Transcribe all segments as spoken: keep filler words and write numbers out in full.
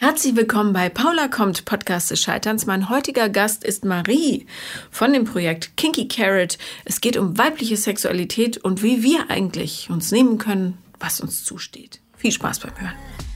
Herzlich willkommen bei Paula kommt, Podcast des Scheiterns. Mein heutiger Gast ist Marie von dem Projekt Kinky Carrot. Es geht um weibliche Sexualität und wie wir eigentlich uns nehmen können, was uns zusteht. Viel Spaß beim Hören.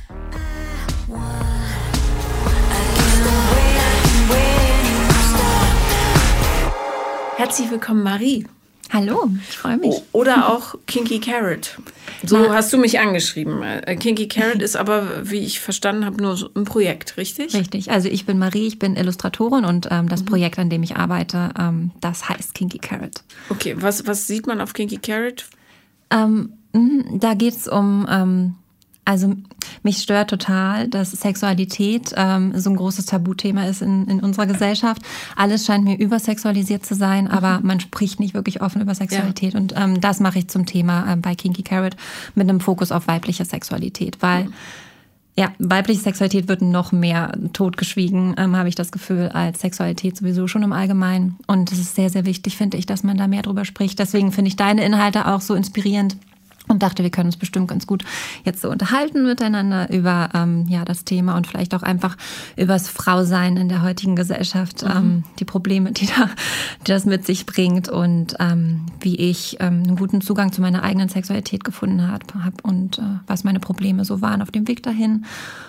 Herzlich willkommen, Marie. Hallo, ich freue mich. Oder auch Kinky Carrot. So Na, hast du mich angeschrieben. Kinky Carrot ist aber, wie ich verstanden habe, nur so ein Projekt, richtig? Richtig. Also ich bin Marie, ich bin Illustratorin und ähm, das mhm. Projekt, an dem ich arbeite, ähm, das heißt Kinky Carrot. Okay, was, was sieht man auf Kinky Carrot? Ähm, da geht es um... Ähm, Also mich stört total, dass Sexualität ähm, so ein großes Tabuthema ist in, in unserer Gesellschaft. Alles scheint mir übersexualisiert zu sein, aber man spricht nicht wirklich offen über Sexualität. Ja. Und ähm, das mache ich zum Thema äh, bei Kinky Carrot mit einem Fokus auf weibliche Sexualität. Weil, mhm. ja, weibliche Sexualität wird noch mehr totgeschwiegen, ähm, habe ich das Gefühl, als Sexualität sowieso schon im Allgemeinen. Und es ist sehr, sehr wichtig, finde ich, dass man da mehr drüber spricht. Deswegen finde ich deine Inhalte auch so inspirierend. Und dachte, wir können uns bestimmt ganz gut jetzt so unterhalten miteinander über ähm, ja das Thema und vielleicht auch einfach übers Frausein in der heutigen Gesellschaft, mhm. ähm, die Probleme, die, da, die das mit sich bringt und ähm, wie ich ähm, einen guten Zugang zu meiner eigenen Sexualität gefunden habe hab und äh, was meine Probleme so waren auf dem Weg dahin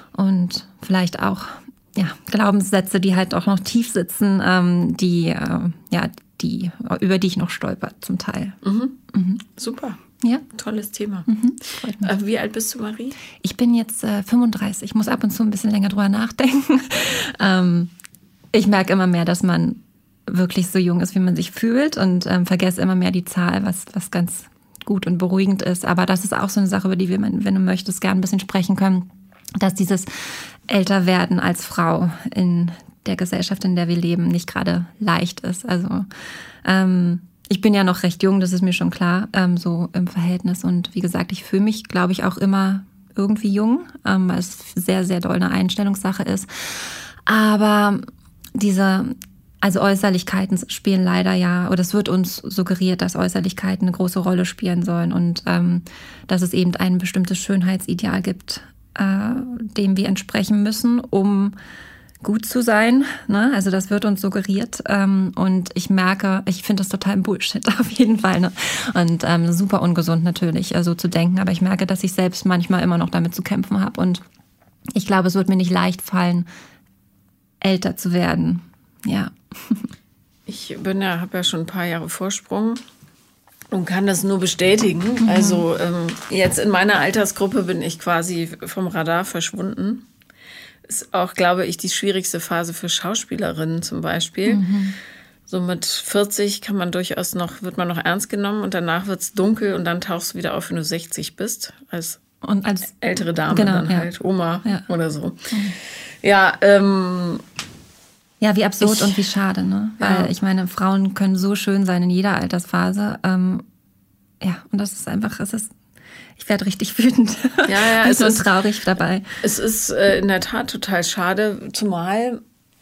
und vielleicht auch ja Glaubenssätze, die halt auch noch tief sitzen, ähm, die äh, ja die über die ich noch stolper zum Teil. Mhm. Mhm. Super. Ja. Tolles Thema. Mhm, äh, wie alt bist du, Marie? Ich bin jetzt äh, fünfunddreißig. Ich muss ab und zu ein bisschen länger drüber nachdenken. ähm, ich merke immer mehr, dass man wirklich so jung ist, wie man sich fühlt und ähm, vergesse immer mehr die Zahl, was, was ganz gut und beruhigend ist. Aber das ist auch so eine Sache, über die wir, wenn du möchtest, gerne ein bisschen sprechen können, dass dieses Älterwerden als Frau in der Gesellschaft, in der wir leben, nicht gerade leicht ist. Also ähm, ich bin ja noch recht jung, das ist mir schon klar, ähm, so im Verhältnis. Und wie gesagt, ich fühle mich, glaube ich, auch immer irgendwie jung, ähm, weil es sehr, sehr doll eine Einstellungssache ist. Aber diese, also Äußerlichkeiten spielen leider ja, oder es wird uns suggeriert, dass Äußerlichkeiten eine große Rolle spielen sollen und ähm, dass es eben ein bestimmtes Schönheitsideal gibt, äh, dem wir entsprechen müssen, um gut zu sein, ne? Also das wird uns suggeriert ähm, und ich merke, ich finde das total Bullshit auf jeden Fall, ne? Und ähm, super ungesund natürlich, so also zu denken, aber ich merke, dass ich selbst manchmal immer noch damit zu kämpfen habe und ich glaube, es wird mir nicht leicht fallen, älter zu werden, ja. Ich bin ja, habe ja schon ein paar Jahre Vorsprung und kann das nur bestätigen. Mhm. Also ähm, jetzt in meiner Altersgruppe bin ich quasi vom Radar verschwunden. Ist auch, glaube ich, die schwierigste Phase für Schauspielerinnen zum Beispiel. Mhm. So mit vierzig kann man durchaus noch, wird man noch ernst genommen und danach wird es dunkel und dann tauchst du wieder auf, wenn du sechzig bist. Als, und als ältere Dame genau, dann ja. halt, Oma ja. oder so. Mhm. Ja, ähm... Ja, wie absurd ich, und wie schade, ne? Weil ja. ich meine, Frauen können so schön sein in jeder Altersphase. Ähm, ja, und das ist einfach, es ist Ich werde richtig wütend. Ja, ja, es es ist traurig dabei. Es ist äh, in der Tat total schade, zumal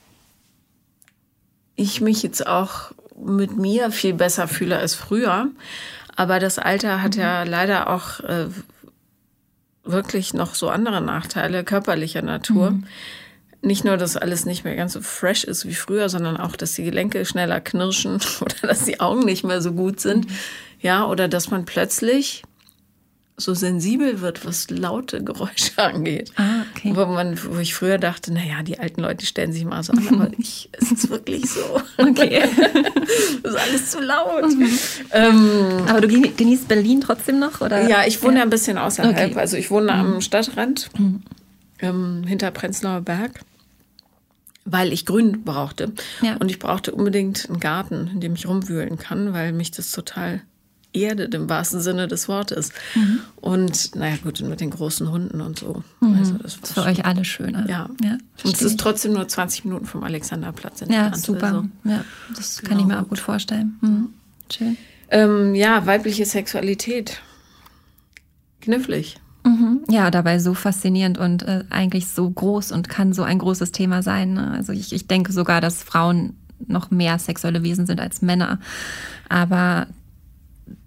ich mich jetzt auch mit mir viel besser fühle als früher. Aber das Alter hat mhm. ja leider auch äh, wirklich noch so andere Nachteile körperlicher Natur. Mhm. Nicht nur, dass alles nicht mehr ganz so fresh ist wie früher, sondern auch, dass die Gelenke schneller knirschen oder dass die Augen nicht mehr so gut sind. Mhm. Ja, oder dass man plötzlich so sensibel wird, was laute Geräusche angeht. Ah, okay. Wo, man, wo ich früher dachte, naja, die alten Leute die stellen sich mal so an, aber ich, es ist wirklich so. Okay. Das ist alles zu laut. Mhm. Ähm, aber du genießt Berlin trotzdem noch? Oder? Ja, ich wohne ja ein bisschen außerhalb. Okay. Also ich wohne mhm. am Stadtrand, mhm. ähm, hinter Prenzlauer Berg, weil ich Grün brauchte. Ja. Und ich brauchte unbedingt einen Garten, in dem ich rumwühlen kann, weil mich das total erdet im wahrsten Sinne des Wortes. Mhm. Und naja gut, mit den großen Hunden und so. Mhm. Also das ist für euch alle schöner. Ja. ja und es ist trotzdem nur zwanzig Minuten vom Alexanderplatz entfernt. Ja, super. Also. Ja, das genau, kann ich mir auch gut, gut vorstellen. Mhm. Schön. Ähm, ja, weibliche Sexualität. Knifflig. Mhm. Ja, dabei so faszinierend und äh, eigentlich so groß und kann so ein großes Thema sein. Ne? Also ich, ich denke sogar, dass Frauen noch mehr sexuelle Wesen sind als Männer. Aber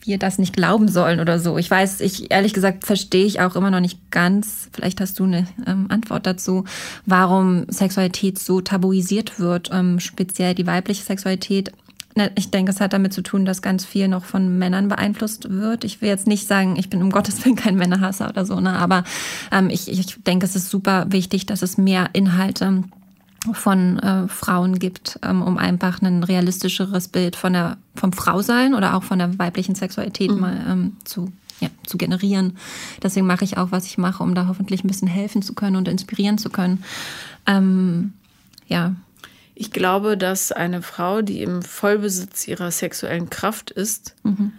wir das nicht glauben sollen oder so. Ich weiß, ich ehrlich gesagt verstehe ich auch immer noch nicht ganz, vielleicht hast du eine ähm, Antwort dazu, warum Sexualität so tabuisiert wird, ähm, speziell die weibliche Sexualität. Ich denke, es hat damit zu tun, dass ganz viel noch von Männern beeinflusst wird. Ich will jetzt nicht sagen, ich bin um Gottes Willen kein Männerhasser oder so, ne? Aber ähm, ich, ich denke, es ist super wichtig, dass es mehr Inhalte von äh, Frauen gibt, ähm, um einfach ein realistischeres Bild von der vom Frausein oder auch von der weiblichen Sexualität mhm. mal ähm, zu ja, zu generieren. Deswegen mache ich auch, was ich mache, um da hoffentlich ein bisschen helfen zu können und inspirieren zu können. Ähm, ja. Ich glaube, dass eine Frau, die im Vollbesitz ihrer sexuellen Kraft ist, mhm.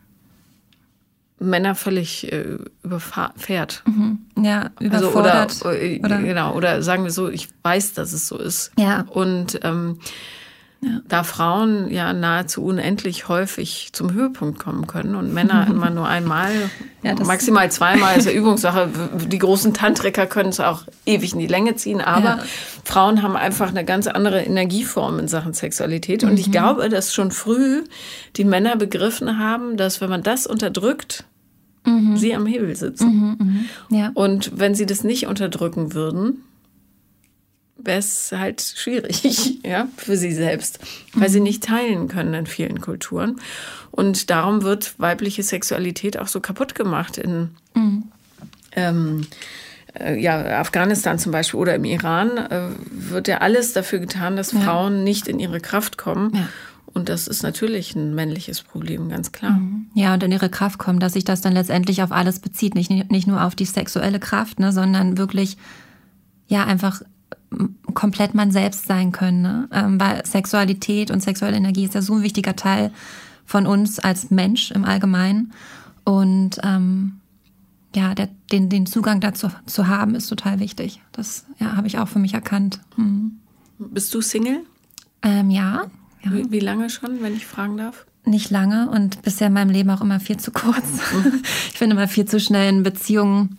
Männer völlig äh, überfährt. Mhm. Ja, überfordert. Also, oder, äh, oder? Genau, oder sagen wir so, ich weiß, dass es so ist. Ja. Und ähm, ja. da Frauen ja nahezu unendlich häufig zum Höhepunkt kommen können und Männer mhm. immer nur einmal, ja, maximal zweimal, ist ja Übungssache. Die großen Tantriker können es auch ewig in die Länge ziehen, aber ja. Frauen haben einfach eine ganz andere Energieform in Sachen Sexualität. Und mhm. ich glaube, dass schon früh die Männer begriffen haben, dass wenn man das unterdrückt, mhm. sie am Hebel sitzen. Mhm, mh. Ja. Und wenn sie das nicht unterdrücken würden, wäre es halt schwierig, ja, für sie selbst, weil mhm. sie nicht teilen können in vielen Kulturen. Und darum wird weibliche Sexualität auch so kaputt gemacht in mhm. ähm, äh, ja, Afghanistan zum Beispiel oder im Iran äh, wird ja alles dafür getan, dass ja. Frauen nicht in ihre Kraft kommen. Ja. Und das ist natürlich ein männliches Problem, ganz klar. Ja, und in ihre Kraft kommen, dass sich das dann letztendlich auf alles bezieht. Nicht, nicht nur auf die sexuelle Kraft, ne, sondern wirklich, ja, einfach komplett man selbst sein können. Ne? Ähm, weil Sexualität und sexuelle Energie ist ja so ein wichtiger Teil von uns als Mensch im Allgemeinen. Und ähm, ja, der, den, den Zugang dazu zu haben, ist total wichtig. Das ja, habe ich auch für mich erkannt. Mhm. Bist du Single? Ähm, ja. Ja. Wie, wie lange schon, wenn ich fragen darf? Nicht lange und bisher in meinem Leben auch immer viel zu kurz. Mhm. Ich bin immer viel zu schnell in Beziehungen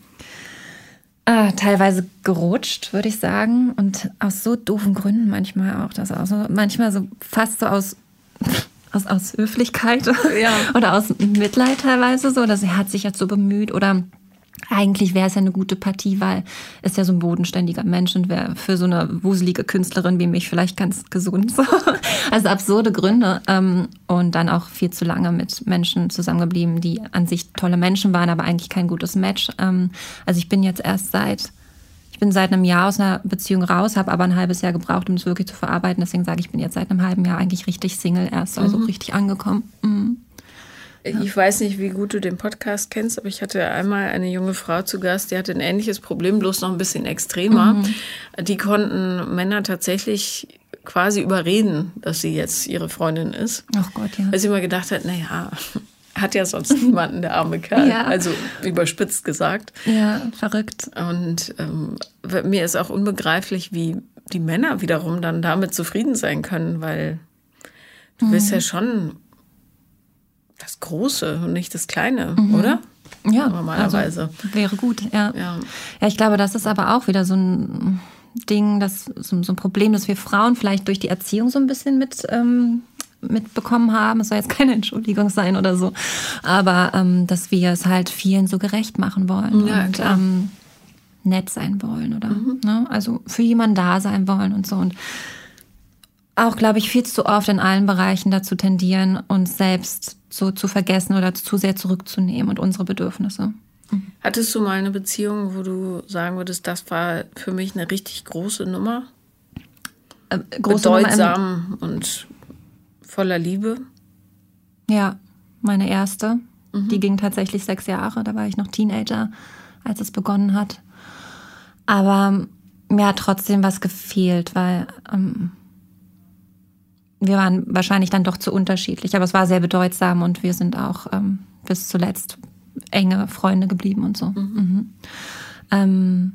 äh, teilweise gerutscht, würde ich sagen. Und aus so doofen Gründen manchmal auch. Das auch so, manchmal so fast so aus, aus, aus Höflichkeit ja. oder aus Mitleid teilweise so. Dass er hat sich jetzt so bemüht oder eigentlich wäre es ja eine gute Partie, weil es ja so ein bodenständiger Mensch und wäre für so eine wuselige Künstlerin wie mich vielleicht ganz gesund. So. Also absurde Gründe. Und dann auch viel zu lange mit Menschen zusammengeblieben, die an sich tolle Menschen waren, aber eigentlich kein gutes Match. Also ich bin jetzt erst seit, ich bin seit einem Jahr aus einer Beziehung raus, habe aber ein halbes Jahr gebraucht, um es wirklich zu verarbeiten. Deswegen sage ich, ich bin jetzt seit einem halben Jahr eigentlich richtig Single erst, also mhm. richtig angekommen. Mhm. Ich weiß nicht, wie gut du den Podcast kennst, aber ich hatte einmal eine junge Frau zu Gast, die hatte ein ähnliches Problem, bloß noch ein bisschen extremer. Mhm. Die konnten Männer tatsächlich quasi überreden, dass sie jetzt ihre Freundin ist. Ach Gott, ja. Weil sie immer gedacht hat, naja, hat ja sonst niemanden, der arme Kerl. Ja. Also überspitzt gesagt. Ja, verrückt. Und ähm, mir ist auch unbegreiflich, wie die Männer wiederum dann damit zufrieden sein können, weil du mhm. bist ja schon das Große und nicht das Kleine, mhm. oder? Ja, normalerweise. Also, wäre gut, ja. ja. Ja, ich glaube, das ist aber auch wieder so ein Ding, das, so, so ein Problem, das wir Frauen vielleicht durch die Erziehung so ein bisschen mit, ähm, mitbekommen haben. Es soll jetzt keine Entschuldigung sein oder so. Aber ähm, dass wir es halt vielen so gerecht machen wollen ja, und klar. Ähm, nett sein wollen oder mhm. ne? Also für jemanden da sein wollen und so. Und auch, glaube ich, viel zu oft in allen Bereichen dazu tendieren, uns selbst so zu vergessen oder zu sehr zurückzunehmen und unsere Bedürfnisse. Mhm. Hattest du mal eine Beziehung, wo du sagen würdest, das war für mich eine richtig große Nummer? Äh, große Bedeutsam Nummer und voller Liebe? Ja, meine erste. Mhm. Die ging tatsächlich sechs Jahre. Da war ich noch Teenager, als es begonnen hat. Aber mir hat trotzdem was gefehlt, weil ähm, wir waren wahrscheinlich dann doch zu unterschiedlich. Aber es war sehr bedeutsam und wir sind auch ähm, bis zuletzt enge Freunde geblieben und so. Mhm. Mhm. Ähm,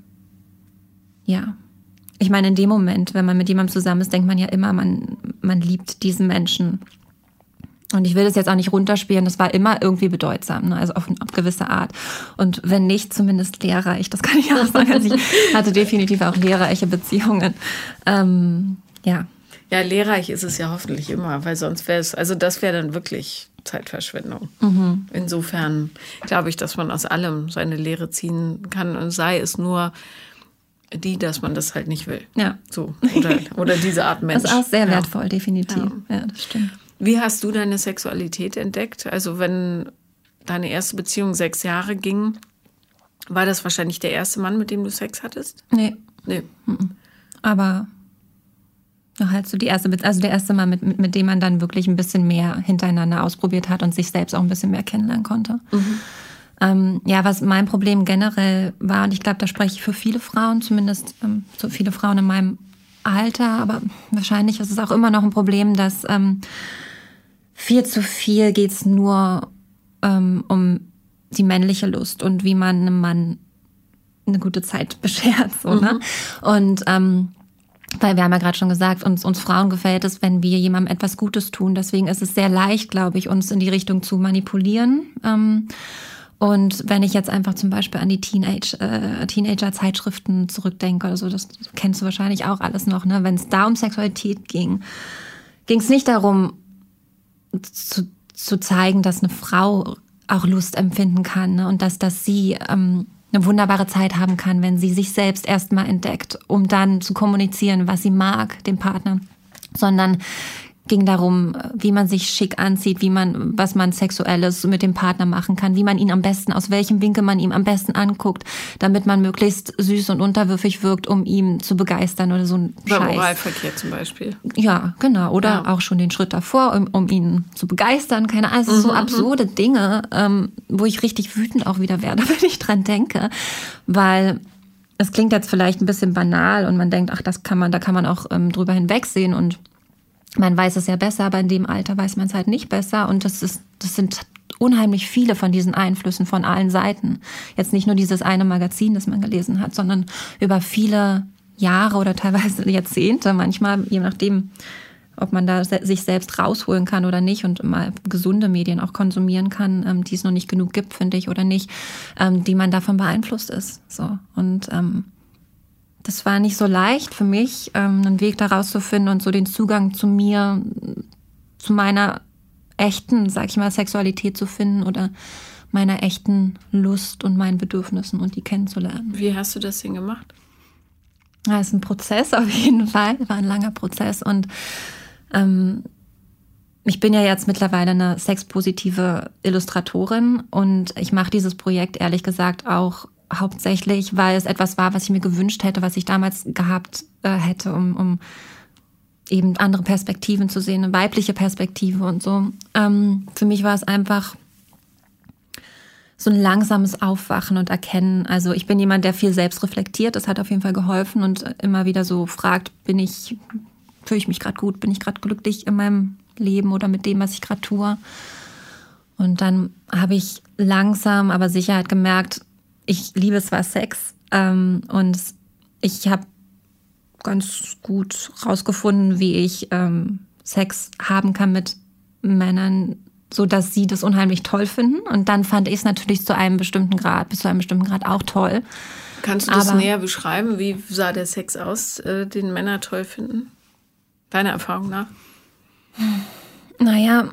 ja. Ich meine, in dem Moment, wenn man mit jemandem zusammen ist, denkt man ja immer, man, man liebt diesen Menschen. Und ich will das jetzt auch nicht runterspielen, das war immer irgendwie bedeutsam, ne? Also auf eine gewisse Art. Und wenn nicht, zumindest lehrreich, das kann ich auch sagen. Also ich hatte definitiv auch lehrreiche Beziehungen. Ähm, ja. Ja, lehrreich ist es ja hoffentlich immer, weil sonst wäre es, also das wäre dann wirklich Zeitverschwendung. Mhm. Insofern glaube ich, dass man aus allem seine Lehre ziehen kann und sei es nur die, dass man das halt nicht will. Ja. So. Oder, oder diese Art Mensch. Das ist auch sehr ja. wertvoll, definitiv. Ja. ja, das stimmt. Wie hast du deine Sexualität entdeckt? Also wenn deine erste Beziehung sechs Jahre ging, war das wahrscheinlich der erste Mann, mit dem du Sex hattest? Nee. Nee. Aber halt so die erste, also der erste Mal, mit, mit, mit dem man dann wirklich ein bisschen mehr hintereinander ausprobiert hat und sich selbst auch ein bisschen mehr kennenlernen konnte. Mhm. Ähm, ja, was mein Problem generell war, und ich glaube, da spreche ich für viele Frauen, zumindest ähm, so viele Frauen in meinem Alter, aber wahrscheinlich ist es auch immer noch ein Problem, dass ähm, viel zu viel geht es nur ähm, um die männliche Lust und wie man einem Mann eine gute Zeit beschert. So, mhm. ne? Und ähm, weil wir haben ja gerade schon gesagt, uns, uns Frauen gefällt es, wenn wir jemandem etwas Gutes tun. Deswegen ist es sehr leicht, glaube ich, uns in die Richtung zu manipulieren. Ähm, und wenn ich jetzt einfach zum Beispiel an die Teenage, äh, Teenager-Zeitschriften zurückdenke oder so, das kennst du wahrscheinlich auch alles noch, ne? Wenn es da um Sexualität ging, ging es nicht darum, zu, zu zeigen, dass eine Frau auch Lust empfinden kann, ne? Und dass, dass sie ähm, eine wunderbare Zeit haben kann, wenn sie sich selbst erstmal entdeckt, um dann zu kommunizieren, was sie mag, dem Partner, sondern ging darum, wie man sich schick anzieht, wie man, was man Sexuelles mit dem Partner machen kann, wie man ihn am besten, aus welchem Winkel man ihm am besten anguckt, damit man möglichst süß und unterwürfig wirkt, um ihn zu begeistern oder so ein Scheiß. Beim Oralverkehr zum Beispiel. Ja, genau. Oder ja. auch schon den Schritt davor, um, um ihn zu begeistern. Keine Ahnung, also mhm, so absurde mhm. Dinge, ähm, wo ich richtig wütend auch wieder werde, wenn ich dran denke, weil es klingt jetzt vielleicht ein bisschen banal und man denkt, ach, das kann man, da kann man auch ähm, drüber hinwegsehen und man weiß es ja besser, aber in dem Alter weiß man es halt nicht besser. Und das ist, das sind unheimlich viele von diesen Einflüssen von allen Seiten. Jetzt nicht nur dieses eine Magazin, das man gelesen hat, sondern über viele Jahre oder teilweise Jahrzehnte, manchmal, je nachdem, ob man da sich selbst rausholen kann oder nicht und mal gesunde Medien auch konsumieren kann, die es noch nicht genug gibt, finde ich, oder nicht, die man davon beeinflusst ist. So. Und ähm, das war nicht so leicht für mich, einen Weg daraus zu finden und so den Zugang zu mir, zu meiner echten, sag ich mal, Sexualität zu finden oder meiner echten Lust und meinen Bedürfnissen und die kennenzulernen. Wie hast du das denn gemacht? Ja, es ist ein Prozess auf jeden Fall, war ein langer Prozess und ähm, ich bin ja jetzt mittlerweile eine sexpositive Illustratorin und ich mache dieses Projekt ehrlich gesagt auch hauptsächlich, weil es etwas war, was ich mir gewünscht hätte, was ich damals gehabt äh, hätte, um, um eben andere Perspektiven zu sehen, eine weibliche Perspektive und so. Ähm, für mich war es einfach so ein langsames Aufwachen und Erkennen. Also ich bin jemand, der viel selbst reflektiert. Das hat auf jeden Fall geholfen und immer wieder so fragt, bin ich, fühle ich mich gerade gut, bin ich gerade glücklich in meinem Leben oder mit dem, was ich gerade tue. Und dann habe ich langsam, aber sicher halt gemerkt, ich liebe zwar Sex ähm, und ich habe ganz gut rausgefunden, wie ich ähm, Sex haben kann mit Männern, so dass sie das unheimlich toll finden. Und dann fand ich es natürlich zu einem bestimmten Grad, bis zu einem bestimmten Grad auch toll. Kannst du das Aber, näher beschreiben? Wie sah der Sex aus, äh, den Männer toll finden? Deiner Erfahrung nach? Naja,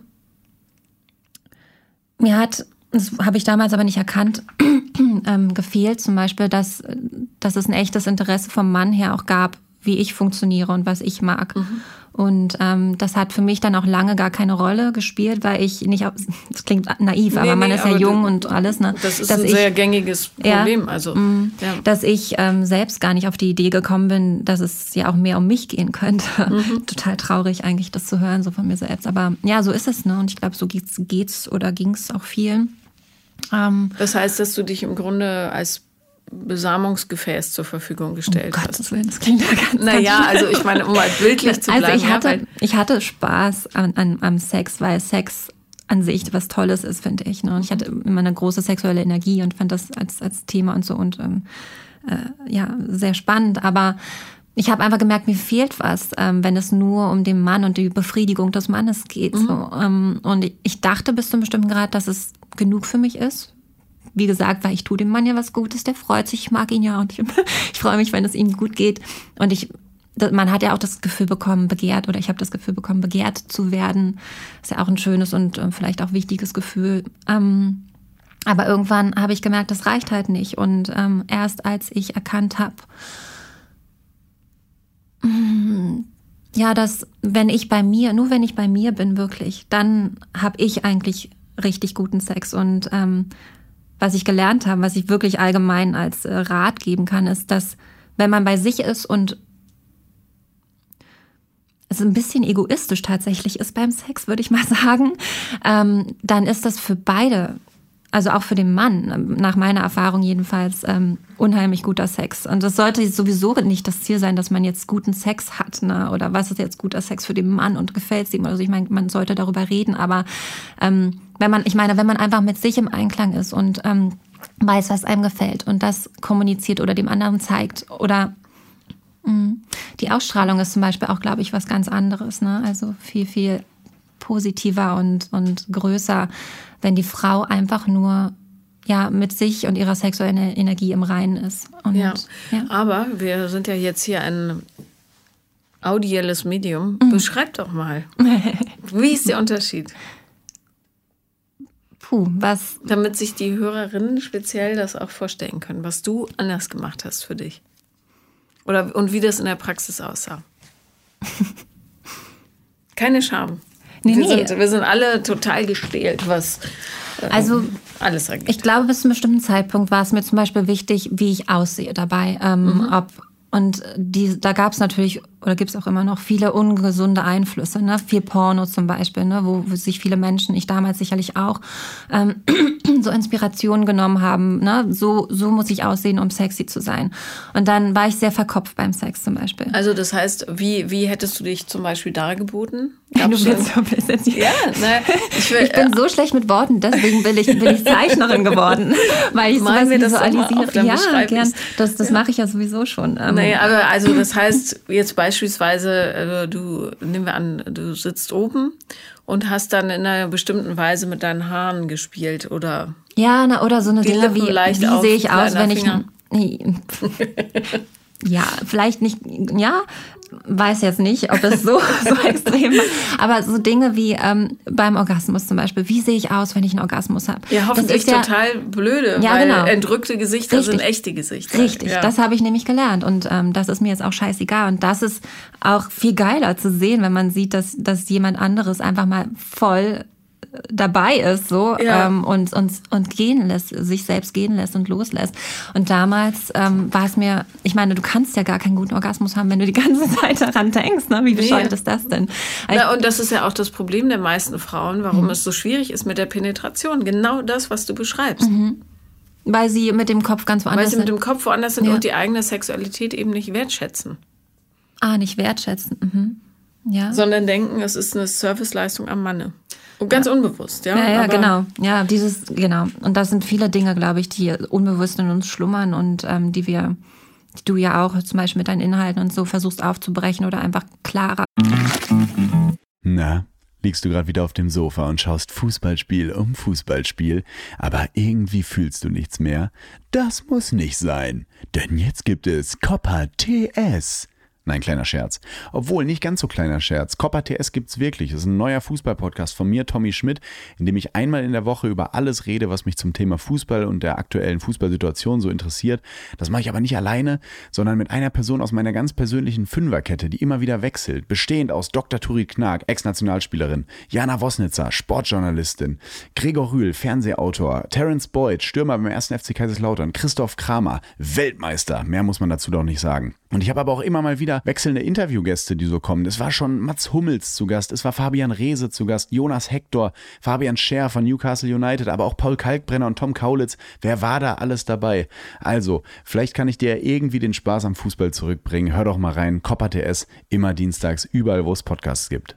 mir hat, das habe ich damals aber nicht erkannt, ähm, gefehlt zum Beispiel, dass, dass es ein echtes Interesse vom Mann her auch gab, wie ich funktioniere und was ich mag. Mhm. Und ähm, das hat für mich dann auch lange gar keine Rolle gespielt, weil ich nicht, das klingt naiv, aber nee, man nee, ist ja jung und alles. Ne? Das ist dass ein ich, sehr gängiges Problem. Ja, also, mh, ja. Dass ich ähm, selbst gar nicht auf die Idee gekommen bin, dass es ja auch mehr um mich gehen könnte. Mhm. Total traurig eigentlich, das zu hören, so von mir selbst. Aber ja, so ist es. Ne? Und ich glaube, so geht's, geht's oder ging's auch vielen. Ähm, das heißt, dass du dich im Grunde als Besamungsgefäß zur Verfügung gestellt oh hast. Gottes Willen, das klingt ja ganz Naja, also ich meine, um mal bildlich zu bleiben. Also ich hatte, ja, ich hatte Spaß an, an, am Sex, weil Sex an sich was Tolles ist, finde ich. Ne? Und ich hatte immer eine große sexuelle Energie und fand das als, als Thema und so und ähm, äh, ja, sehr spannend. Aber ich habe einfach gemerkt, mir fehlt was, ähm, wenn es nur um den Mann und die Befriedigung des Mannes geht. Mhm. So. Ähm, und ich dachte bis zu einem bestimmten Grad, dass es genug für mich ist. Wie gesagt, weil ich tue dem Mann ja was Gutes, der freut sich, ich mag ihn ja und ich, ich freue mich, wenn es ihm gut geht. Und ich man hat ja auch das Gefühl bekommen, begehrt, oder ich habe das Gefühl bekommen, begehrt zu werden. Ist ja auch ein schönes und äh, vielleicht auch wichtiges Gefühl. Ähm, aber irgendwann habe ich gemerkt, das reicht halt nicht. Und ähm, erst als ich erkannt habe, ja, dass wenn ich bei mir, nur wenn ich bei mir bin wirklich, dann habe ich eigentlich richtig guten Sex. Und ähm, was ich gelernt habe, was ich wirklich allgemein als äh, Rat geben kann, ist, dass wenn man bei sich ist und es ein bisschen egoistisch tatsächlich ist beim Sex, würde ich mal sagen, ähm, dann ist das für beide, also auch für den Mann, nach meiner Erfahrung jedenfalls, ähm, unheimlich guter Sex. Und das sollte sowieso nicht das Ziel sein, dass man jetzt guten Sex hat, ne? Oder was ist jetzt guter Sex für den Mann und gefällt es ihm? Also ich meine, man sollte darüber reden, aber ähm, wenn man, ich meine, wenn man einfach mit sich im Einklang ist und ähm, weiß, was einem gefällt und das kommuniziert oder dem anderen zeigt oder mh, die Ausstrahlung ist zum Beispiel auch, glaube ich, was ganz anderes, ne? Also viel, viel positiver und, und größer, wenn die Frau einfach nur ja mit sich und ihrer sexuellen Energie im Reinen ist. Und, ja. ja, aber wir sind ja jetzt hier ein audielles Medium. Mhm. Beschreib doch mal, wie ist der Unterschied? Puh, was? Damit sich die Hörerinnen speziell das auch vorstellen können, was du anders gemacht hast für dich. Oder und wie das in der Praxis aussah. Keine Scham. Nee, wir, nee. Sind, wir sind alle total gestählt, was ähm, also, alles angeht. Ich glaube, bis zu einem bestimmten Zeitpunkt war es mir zum Beispiel wichtig, wie ich aussehe dabei. Ähm, mhm. ob, und die, da gab es natürlich, oder gibt es auch immer noch, viele ungesunde Einflüsse. Ne? Viel Porno zum Beispiel, ne? wo, wo sich viele Menschen, ich damals sicherlich auch, ähm, so Inspirationen genommen haben. Ne? So, so muss ich aussehen, um sexy zu sein. Und dann war ich sehr verkopft beim Sex zum Beispiel. Also das heißt, wie, wie hättest du dich zum Beispiel dargeboten? Du willst so ein bisschen. Ja, ne, ich, will, ich bin so schlecht mit Worten, deswegen bin ich, bin ich Zeichnerin geworden. Weil ich sowas visualisiere. Ja, gern. Das, das ja. mache ich ja sowieso schon. Nee, aber also das heißt, jetzt beispielsweise, du, nehmen wir an, du sitzt oben und hast dann in einer bestimmten Weise mit deinen Haaren gespielt, oder? Ja, na, oder so eine Dinge wie, wie sehe ich aus, wenn ich... Ja, vielleicht nicht, ja, weiß jetzt nicht, ob es so, so extrem war. Aber so Dinge wie ähm, beim Orgasmus zum Beispiel. Wie sehe ich aus, wenn ich einen Orgasmus habe? Ja, hoffentlich ja, total blöde, ja, weil genau. entrückte Gesichter Richtig. sind echte Gesichter. Richtig, ja. Das habe ich nämlich gelernt. Und ähm, das ist mir jetzt auch scheißegal. Und das ist auch viel geiler zu sehen, wenn man sieht, dass, dass jemand anderes einfach mal voll dabei ist so ja. ähm, und, und, und gehen lässt, sich selbst gehen lässt und loslässt. Und damals ähm, war es mir, ich meine, du kannst ja gar keinen guten Orgasmus haben, wenn du die ganze Zeit daran denkst. Ne? Wie bescheuert nee. ist das denn? Also, Na, und das ist ja auch das Problem der meisten Frauen, warum mhm. es so schwierig ist mit der Penetration. Genau das, was du beschreibst. Mhm. Weil sie mit dem Kopf ganz woanders sind. Weil sie mit dem Kopf woanders sind ja. und die eigene Sexualität eben nicht wertschätzen. Ah, nicht wertschätzen. Mhm. Ja. Sondern denken, es ist eine Serviceleistung am Manne. Und ganz ja. unbewusst, ja. Ja, ja, aber genau. Ja, dieses, genau. Und das sind viele Dinge, glaube ich, die unbewusst in uns schlummern und ähm, die wir, die du ja auch zum Beispiel mit deinen Inhalten und so versuchst aufzubrechen oder einfach klarer. Na, liegst du gerade wieder auf dem Sofa und schaust Fußballspiel um Fußballspiel, aber irgendwie fühlst du nichts mehr? Das muss nicht sein, denn jetzt gibt es Copa T S. Nein, kleiner Scherz. Obwohl, nicht ganz so kleiner Scherz. Copa T S gibt's wirklich. Das ist ein neuer Fußball-Podcast von mir, Tommy Schmidt, in dem ich einmal in der Woche über alles rede, was mich zum Thema Fußball und der aktuellen Fußballsituation so interessiert. Das mache ich aber nicht alleine, sondern mit einer Person aus meiner ganz persönlichen Fünferkette, die immer wieder wechselt. Bestehend aus Doktor Turit Knag, Ex-Nationalspielerin, Jana Wosnitzer, Sportjournalistin, Gregor Rühl, Fernsehautor, Terence Boyd, Stürmer beim ersten F C Kaiserslautern, Christoph Kramer, Weltmeister. Mehr muss man dazu doch nicht sagen. Und ich habe aber auch immer mal wieder wechselnde Interviewgäste, die so kommen. Es war schon Mats Hummels zu Gast, es war Fabian Reese zu Gast, Jonas Hector, Fabian Scher von Newcastle United, aber auch Paul Kalkbrenner und Tom Kaulitz. Wer war da alles dabei? Also, vielleicht kann ich dir irgendwie den Spaß am Fußball zurückbringen. Hör doch mal rein, Copa T S, immer dienstags, überall, wo es Podcasts gibt.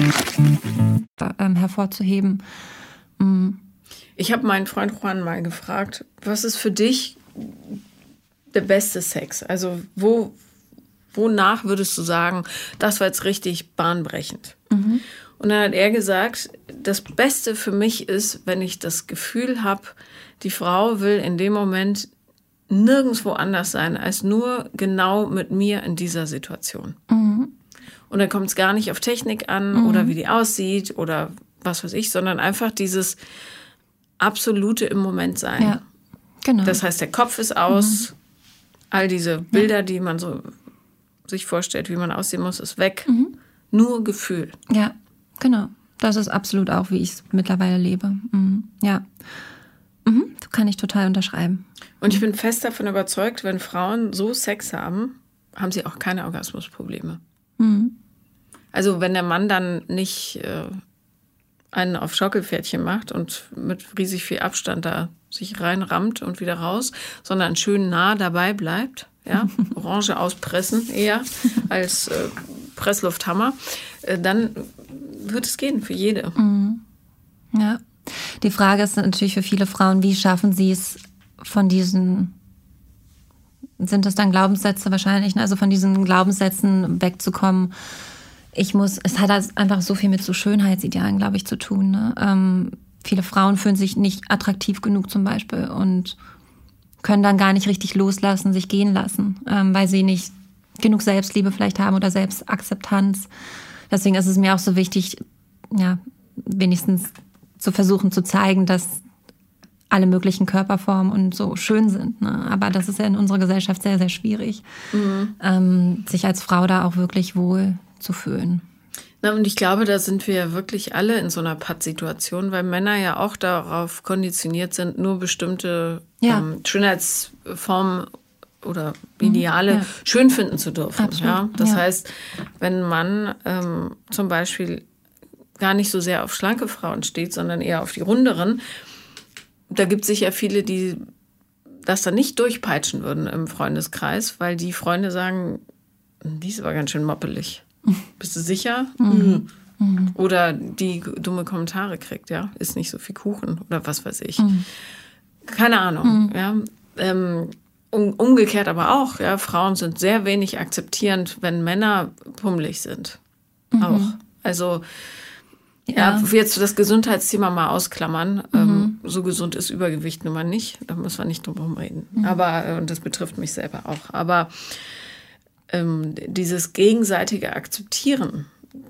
Ähm, hervorzuheben. Mhm. Ich habe meinen Freund Juan mal gefragt, was ist für dich der beste Sex? Also wo, wonach würdest du sagen, das war jetzt richtig bahnbrechend? Mhm. Und dann hat er gesagt, das Beste für mich ist, wenn ich das Gefühl habe, die Frau will in dem Moment nirgendwo anders sein, als nur genau mit mir in dieser Situation. Mhm. Und dann kommt es gar nicht auf Technik an Mhm. oder wie die aussieht oder was weiß ich, sondern einfach dieses absolute im Moment sein. Ja, genau. Das heißt, der Kopf ist aus, mhm. all diese Bilder, die man so sich vorstellt, wie man aussehen muss, ist weg. Mhm. Nur Gefühl. Ja, genau. Das ist absolut auch, wie ich es mittlerweile lebe. Mhm. Ja, mhm. Kann ich total unterschreiben. Und ich bin fest davon überzeugt, wenn Frauen so Sex haben, haben sie auch keine Orgasmusprobleme. Mhm. Also wenn der Mann dann nicht äh, einen auf Schaukelpferdchen macht und mit riesig viel Abstand da sich reinrammt und wieder raus, sondern schön nah dabei bleibt, ja, Orange auspressen eher als äh, Presslufthammer, äh, dann wird es gehen für jede. Mhm. Ja, die Frage ist natürlich für viele Frauen, wie schaffen sie es von diesen, sind das dann Glaubenssätze wahrscheinlich, ne? Also von diesen Glaubenssätzen wegzukommen. Ich muss, es hat einfach so viel mit so Schönheitsidealen, glaube ich, zu tun. Ne? Ähm, viele Frauen fühlen sich nicht attraktiv genug zum Beispiel und können dann gar nicht richtig loslassen, sich gehen lassen, ähm, weil sie nicht genug Selbstliebe vielleicht haben oder Selbstakzeptanz. Deswegen ist es mir auch so wichtig, ja, wenigstens zu versuchen zu zeigen, dass alle möglichen Körperformen und so schön sind. Ne? Aber das ist ja in unserer Gesellschaft sehr, sehr schwierig, mhm. ähm, sich als Frau da auch wirklich wohl zu fühlen. Na, und ich glaube, da sind wir ja wirklich alle in so einer Pattsituation, weil Männer ja auch darauf konditioniert sind, nur bestimmte ja. ähm, Schönheitsformen oder Ideale ja. schön finden zu dürfen. Ja? Das ja. heißt, wenn ein Mann ähm, zum Beispiel gar nicht so sehr auf schlanke Frauen steht, sondern eher auf die runderen, da gibt es sicher viele, die das dann nicht durchpeitschen würden im Freundeskreis, weil die Freunde sagen, die ist aber ganz schön moppelig. Bist du sicher? Mhm. Mhm. Oder die dumme Kommentare kriegt, ja, ist nicht so viel Kuchen oder was weiß ich. Mhm. Keine Ahnung, mhm. ja. Ähm, um, umgekehrt aber auch, ja, Frauen sind sehr wenig akzeptierend, wenn Männer pummelig sind. Mhm. Auch. Also ja. ja, jetzt das Gesundheitsthema mal ausklammern. Mhm. Ähm, so gesund ist Übergewicht nun mal nicht. Da müssen wir nicht drum reden. Mhm. Aber, und das betrifft mich selber auch. Aber ähm, dieses gegenseitige Akzeptieren,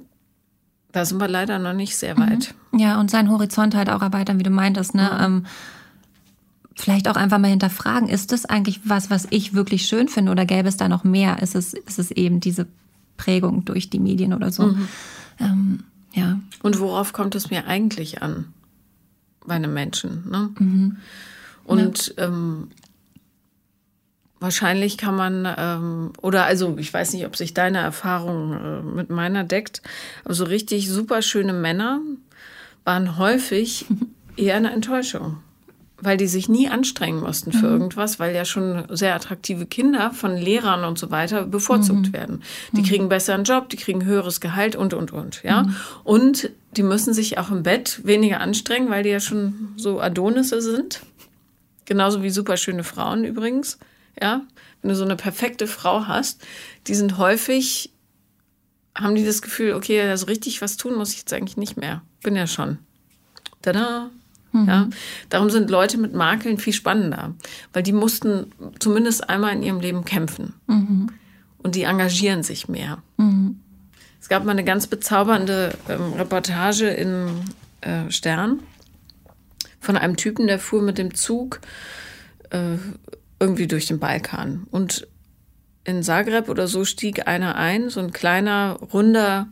da sind wir leider noch nicht sehr weit. Ja, und seinen Horizont halt auch erweitern, wie du meintest, ne? Mhm. Ähm, vielleicht auch einfach mal hinterfragen, ist das eigentlich was, was ich wirklich schön finde oder gäbe es da noch mehr? Ist es, ist es eben diese Prägung durch die Medien oder so? Mhm. Ähm, ja. Und worauf kommt es mir eigentlich an bei einem Menschen? Ne? Mhm. Und ja. ähm, wahrscheinlich kann man, ähm, oder also ich weiß nicht, ob sich deine Erfahrung äh, mit meiner deckt, aber so richtig super schöne Männer waren häufig eher eine Enttäuschung. Weil die sich nie anstrengen mussten für mhm. irgendwas, weil ja schon sehr attraktive Kinder von Lehrern und so weiter bevorzugt mhm. werden. Die kriegen besser einen Job, die kriegen höheres Gehalt und, und, und. Ja? Mhm. Und die müssen sich auch im Bett weniger anstrengen, weil die ja schon so Adonisse sind. Genauso wie super schöne Frauen übrigens. Ja? Wenn du so eine perfekte Frau hast, die sind häufig, haben die das Gefühl, okay, also richtig was tun muss ich jetzt eigentlich nicht mehr. Bin ja schon. Tada! Mhm. Ja, darum sind Leute mit Makeln viel spannender, weil die mussten zumindest einmal in ihrem Leben kämpfen. Mhm. Und die engagieren sich mehr. Mhm. Es gab mal eine ganz bezaubernde ähm, Reportage in äh, Stern von einem Typen, der fuhr mit dem Zug äh, irgendwie durch den Balkan. Und in Zagreb oder so stieg einer ein, so ein kleiner, runder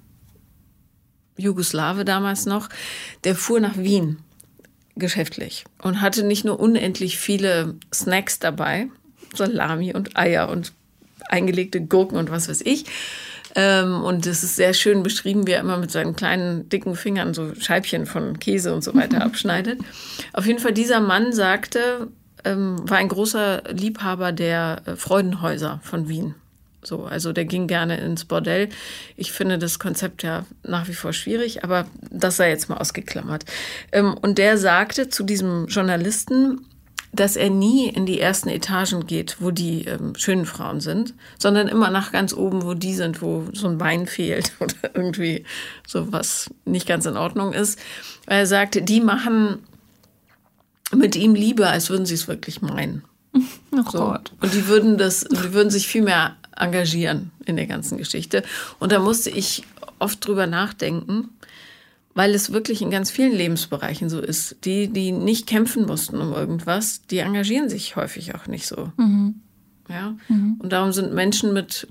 Jugoslawe damals noch, der fuhr nach Wien. Geschäftlich und hatte nicht nur unendlich viele Snacks dabei, Salami und Eier und eingelegte Gurken und was weiß ich. Ähm, und es ist sehr schön beschrieben, wie er immer mit seinen kleinen, dicken Fingern so Scheibchen von Käse und so weiter abschneidet. Auf jeden Fall, dieser Mann sagte, ähm, war ein großer Liebhaber der äh, Freudenhäuser von Wien. So, also der ging gerne ins Bordell. Ich finde das Konzept ja nach wie vor schwierig, aber das sei jetzt mal ausgeklammert. Und der sagte zu diesem Journalisten, dass er nie in die ersten Etagen geht, wo die ähm, schönen Frauen sind, sondern immer nach ganz oben, wo die sind, wo so ein Bein fehlt oder irgendwie so was nicht ganz in Ordnung ist. Weil er sagte, die machen mit ihm Liebe, als würden sie es wirklich meinen. Oh so. Gott. Und die würden das, die würden sich viel mehr engagieren in der ganzen Geschichte. Und da musste ich oft drüber nachdenken, weil es wirklich in ganz vielen Lebensbereichen so ist. Die, die nicht kämpfen mussten um irgendwas, die engagieren sich häufig auch nicht so. Mhm. Ja? Mhm. Und darum sind Menschen mit,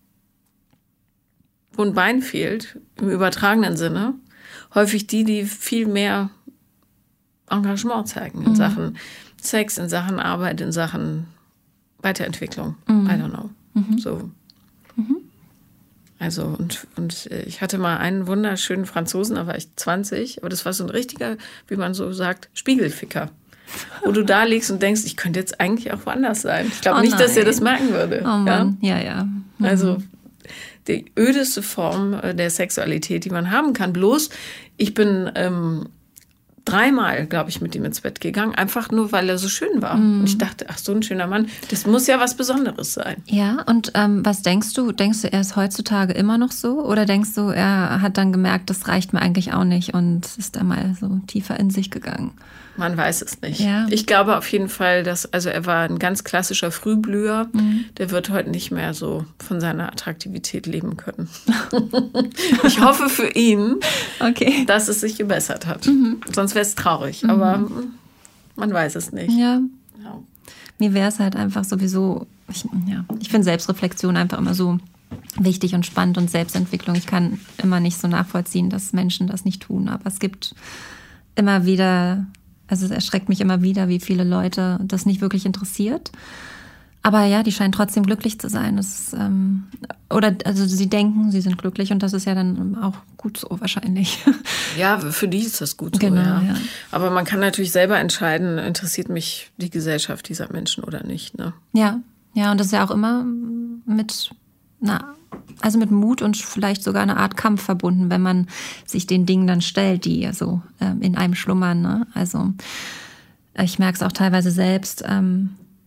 wo ein Bein fehlt, im übertragenen Sinne, häufig die, die viel mehr Engagement zeigen in Mhm. Sachen Sex, in Sachen Arbeit, in Sachen Weiterentwicklung. Mhm. I don't know. Mhm. So. Mhm. Also, und, und ich hatte mal einen wunderschönen Franzosen, da war ich zwanzig, aber das war so ein richtiger, wie man so sagt, Spiegelficker. Wo du da liegst und denkst, ich könnte jetzt eigentlich auch woanders sein. Ich glaube Oh nicht, dass er nein. das merken würde. Oh Mann, ja, ja. Mhm. Also die ödeste Form der Sexualität, die man haben kann. Bloß, ich bin ähm, dreimal, glaube ich, mit ihm ins Bett gegangen, einfach nur, weil er so schön war. Mhm. Und ich dachte, ach, so ein schöner Mann, das muss ja was Besonderes sein. Ja, und ähm, was denkst du? Denkst du, er ist heutzutage immer noch so? Oder denkst du, er hat dann gemerkt, das reicht mir eigentlich auch nicht und ist da mal so tiefer in sich gegangen? Man weiß es nicht. Ja. Ich glaube auf jeden Fall, dass, also er war ein ganz klassischer Frühblüher. Mhm. Der wird heute nicht mehr so von seiner Attraktivität leben können. Ich hoffe für ihn, Okay. dass es sich gebessert hat. Mhm. Sonst wäre es traurig, aber mm, man weiß es nicht. Ja, Ja. mir wäre es halt einfach sowieso, ich, ja, ich finde Selbstreflexion einfach immer so wichtig und spannend und Selbstentwicklung. Ich kann immer nicht so nachvollziehen, dass Menschen das nicht tun, aber es gibt immer wieder, also es erschreckt mich immer wieder, wie viele Leute das nicht wirklich interessiert. Aber ja, die scheinen trotzdem glücklich zu sein. Das ist, ähm, oder also sie denken, sie sind glücklich und das ist ja dann auch gut so wahrscheinlich. Ja, für die ist das gut so, Genau, ja. ja. Aber man kann natürlich selber entscheiden, interessiert mich die Gesellschaft dieser Menschen oder nicht. Ne? Ja, ja, und das ist ja auch immer mit, na, also mit Mut und vielleicht sogar eine Art Kampf verbunden, wenn man sich den Dingen dann stellt, die so ähm, in einem schlummern. Ne? Also ich merke es auch teilweise selbst, ähm,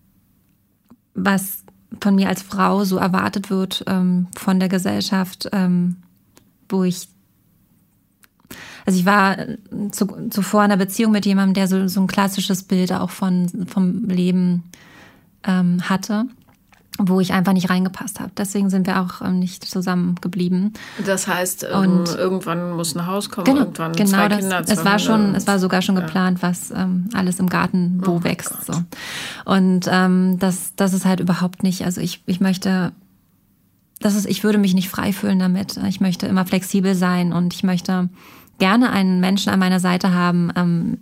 was von mir als Frau so erwartet wird ähm, von der Gesellschaft, ähm, wo ich, also ich war zu, zuvor in einer Beziehung mit jemandem, der so, so ein klassisches Bild auch von, vom Leben ähm, hatte, wo ich einfach nicht reingepasst habe. Deswegen sind wir auch ähm, nicht zusammengeblieben. Das heißt, ähm, Und- irgendwann muss ein Haus kommen, Genau, irgendwann genau zwei das, Kinder. es zwei war schon, Hunde. es war sogar schon Ja. geplant, was ähm, alles im Garten wo Oh wächst. Gott. So. Und ähm, das, das ist halt überhaupt nicht. Also ich, ich möchte, das ist, ich würde mich nicht frei fühlen damit. Ich möchte immer flexibel sein und ich möchte gerne einen Menschen an meiner Seite haben, ähm,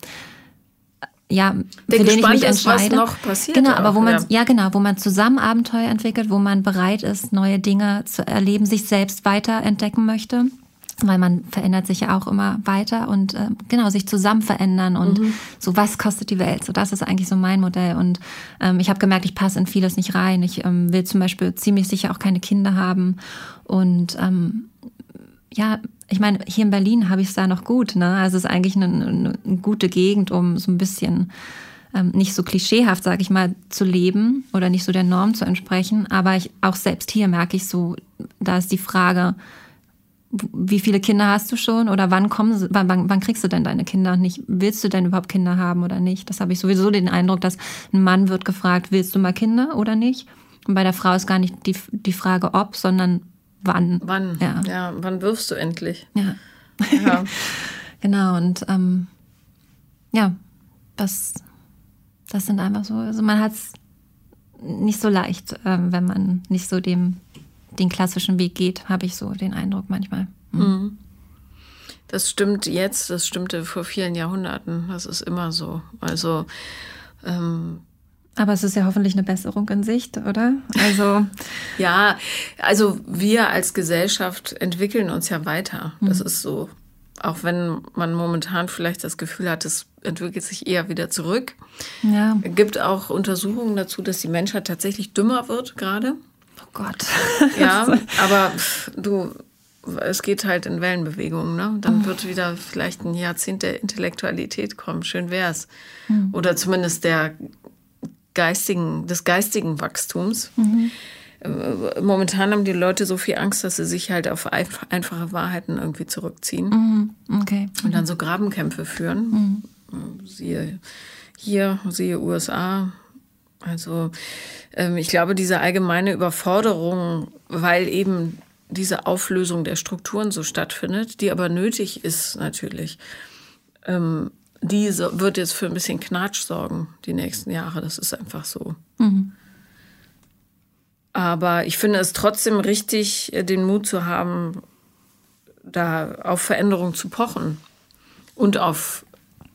ja, Der für den ich gespannt mich ist, was entscheide. noch passiert Genau, aber auch, wo man, ja. ja genau, wo man zusammen Abenteuer entwickelt, wo man bereit ist, neue Dinge zu erleben, sich selbst weiter entdecken möchte. Weil man verändert sich ja auch immer weiter und äh, genau, sich zusammen verändern und Mhm. so, was kostet die Welt? So, das ist eigentlich so mein Modell. Und ähm, ich habe gemerkt, ich passe in vieles nicht rein. Ich ähm, will zum Beispiel ziemlich sicher auch keine Kinder haben. Und ähm, ja, ich meine, hier in Berlin habe ich es da noch gut. Ne? Also es ist eigentlich eine, eine, eine gute Gegend, um so ein bisschen ähm, nicht so klischeehaft, sage ich mal, zu leben oder nicht so der Norm zu entsprechen. Aber ich, auch selbst hier merke ich so, da ist die Frage, wie viele Kinder hast du schon oder wann kommen sie, wann, wann, wann kriegst du denn deine Kinder und nicht, willst du denn überhaupt Kinder haben oder nicht? Das habe ich sowieso den Eindruck, dass ein Mann wird gefragt, willst du mal Kinder oder nicht? Und bei der Frau ist gar nicht die, die Frage ob, sondern wann. Wann? Ja. Ja, wann wirfst du endlich? Ja. Ja. Genau, und ähm, ja, das, das sind einfach so, also man hat es nicht so leicht, ähm, wenn man nicht so dem den klassischen Weg geht, habe ich so den Eindruck manchmal. Mhm. Das stimmt jetzt, das stimmte vor vielen Jahrhunderten. Das ist immer so. Also ähm, Aber es ist ja hoffentlich eine Besserung in Sicht, oder? Also ja, also wir als Gesellschaft entwickeln uns ja weiter. Das Mhm. ist so. Auch wenn man momentan vielleicht das Gefühl hat, es entwickelt sich eher wieder zurück. ja, Es gibt auch Untersuchungen dazu, dass die Menschheit tatsächlich dümmer wird gerade. oh Gott. Ja, aber pff, du, es geht halt in Wellenbewegungen, ne? Dann wird wieder vielleicht ein Jahrzehnt der Intellektualität kommen. Schön wär's. Oder zumindest der geistigen, des geistigen Wachstums. Äh, Momentan haben die Leute so viel Angst, dass sie sich halt auf einf- einfache Wahrheiten irgendwie zurückziehen Mhm, okay. und dann so Grabenkämpfe führen. Siehe hier, siehe U S A, Also ähm, ich glaube, diese allgemeine Überforderung, weil eben diese Auflösung der Strukturen so stattfindet, die aber nötig ist natürlich, ähm, die so, wird jetzt für ein bisschen Knatsch sorgen die nächsten Jahre. Das ist einfach so. Mhm. Aber ich finde es trotzdem richtig, den Mut zu haben, da auf Veränderung zu pochen und auf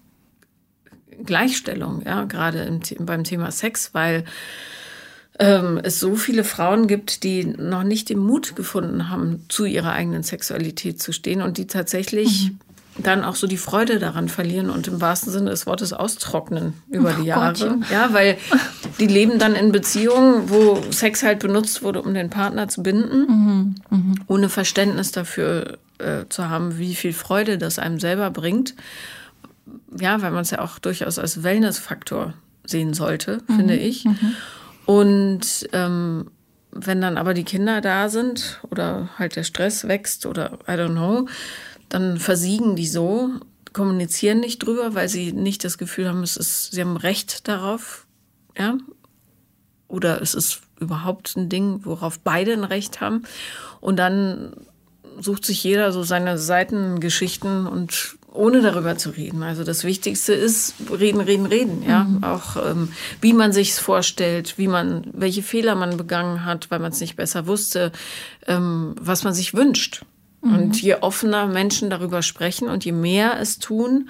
Gleichstellung, ja, gerade im, beim Thema Sex, weil ähm, es so viele Frauen gibt, die noch nicht den Mut gefunden haben, zu ihrer eigenen Sexualität zu stehen und die tatsächlich mhm. dann auch so die Freude daran verlieren und im wahrsten Sinne des Wortes austrocknen über die Jahre. Gottchen. Ja, weil die leben dann in Beziehungen, wo Sex halt benutzt wurde, um den Partner zu binden, mhm. Mhm. ohne Verständnis dafür äh, zu haben, wie viel Freude das einem selber bringt. Ja, weil man es ja auch durchaus als Wellness-Faktor sehen sollte, mhm. finde ich. Mhm. Und ähm, wenn dann aber die Kinder da sind oder halt der Stress wächst oder I don't know, dann versiegen die so, kommunizieren nicht drüber, weil sie nicht das Gefühl haben, es ist, sie haben Recht darauf, ja, oder es ist überhaupt ein Ding, worauf beide ein Recht haben. Und dann sucht sich jeder so seine Seitengeschichten und ohne darüber zu reden. Also das Wichtigste ist reden, reden, reden. Ja, mhm. auch ähm, wie man sich's vorstellt, wie man, welche Fehler man begangen hat, weil man es nicht besser wusste, ähm, was man sich wünscht. Mhm. Und je offener Menschen darüber sprechen und je mehr es tun,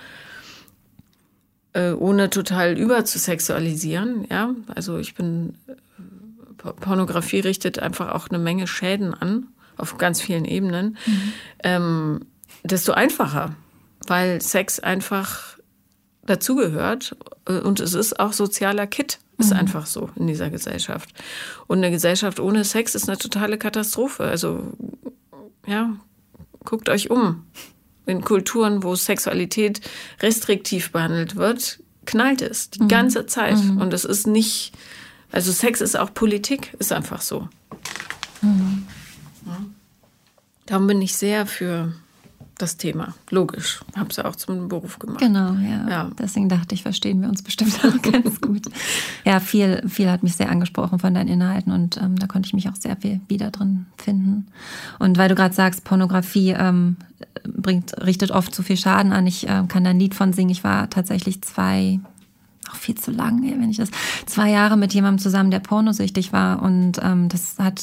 äh, ohne total überzusexualisieren. Ja, also ich bin Pornografie richtet einfach auch eine Menge Schäden an auf ganz vielen Ebenen. Mhm. Ähm, desto einfacher. Weil Sex einfach dazugehört und es ist auch sozialer Kit, ist mhm. einfach so in dieser Gesellschaft. Und eine Gesellschaft ohne Sex ist eine totale Katastrophe. Also ja, guckt euch um. In Kulturen, wo Sexualität restriktiv behandelt wird, knallt es die mhm. ganze Zeit. Mhm. Und es ist nicht, also Sex ist auch Politik, ist einfach so. Mhm. Ja. Darum bin ich sehr für das Thema. Logisch. Habe es ja auch zum Beruf gemacht. Genau, ja. ja. Deswegen dachte ich, verstehen wir uns bestimmt auch ganz gut. Ja, viel, viel hat mich sehr angesprochen von deinen Inhalten und ähm, da konnte ich mich auch sehr viel wieder drin finden. Und weil du gerade sagst, Pornografie ähm, bringt, richtet oft zu viel Schaden an. Ich äh, kann da ein Lied von singen. Ich war tatsächlich zwei, auch viel zu lang, wenn ich das, zwei Jahre mit jemandem zusammen, der pornosüchtig war und ähm, das hat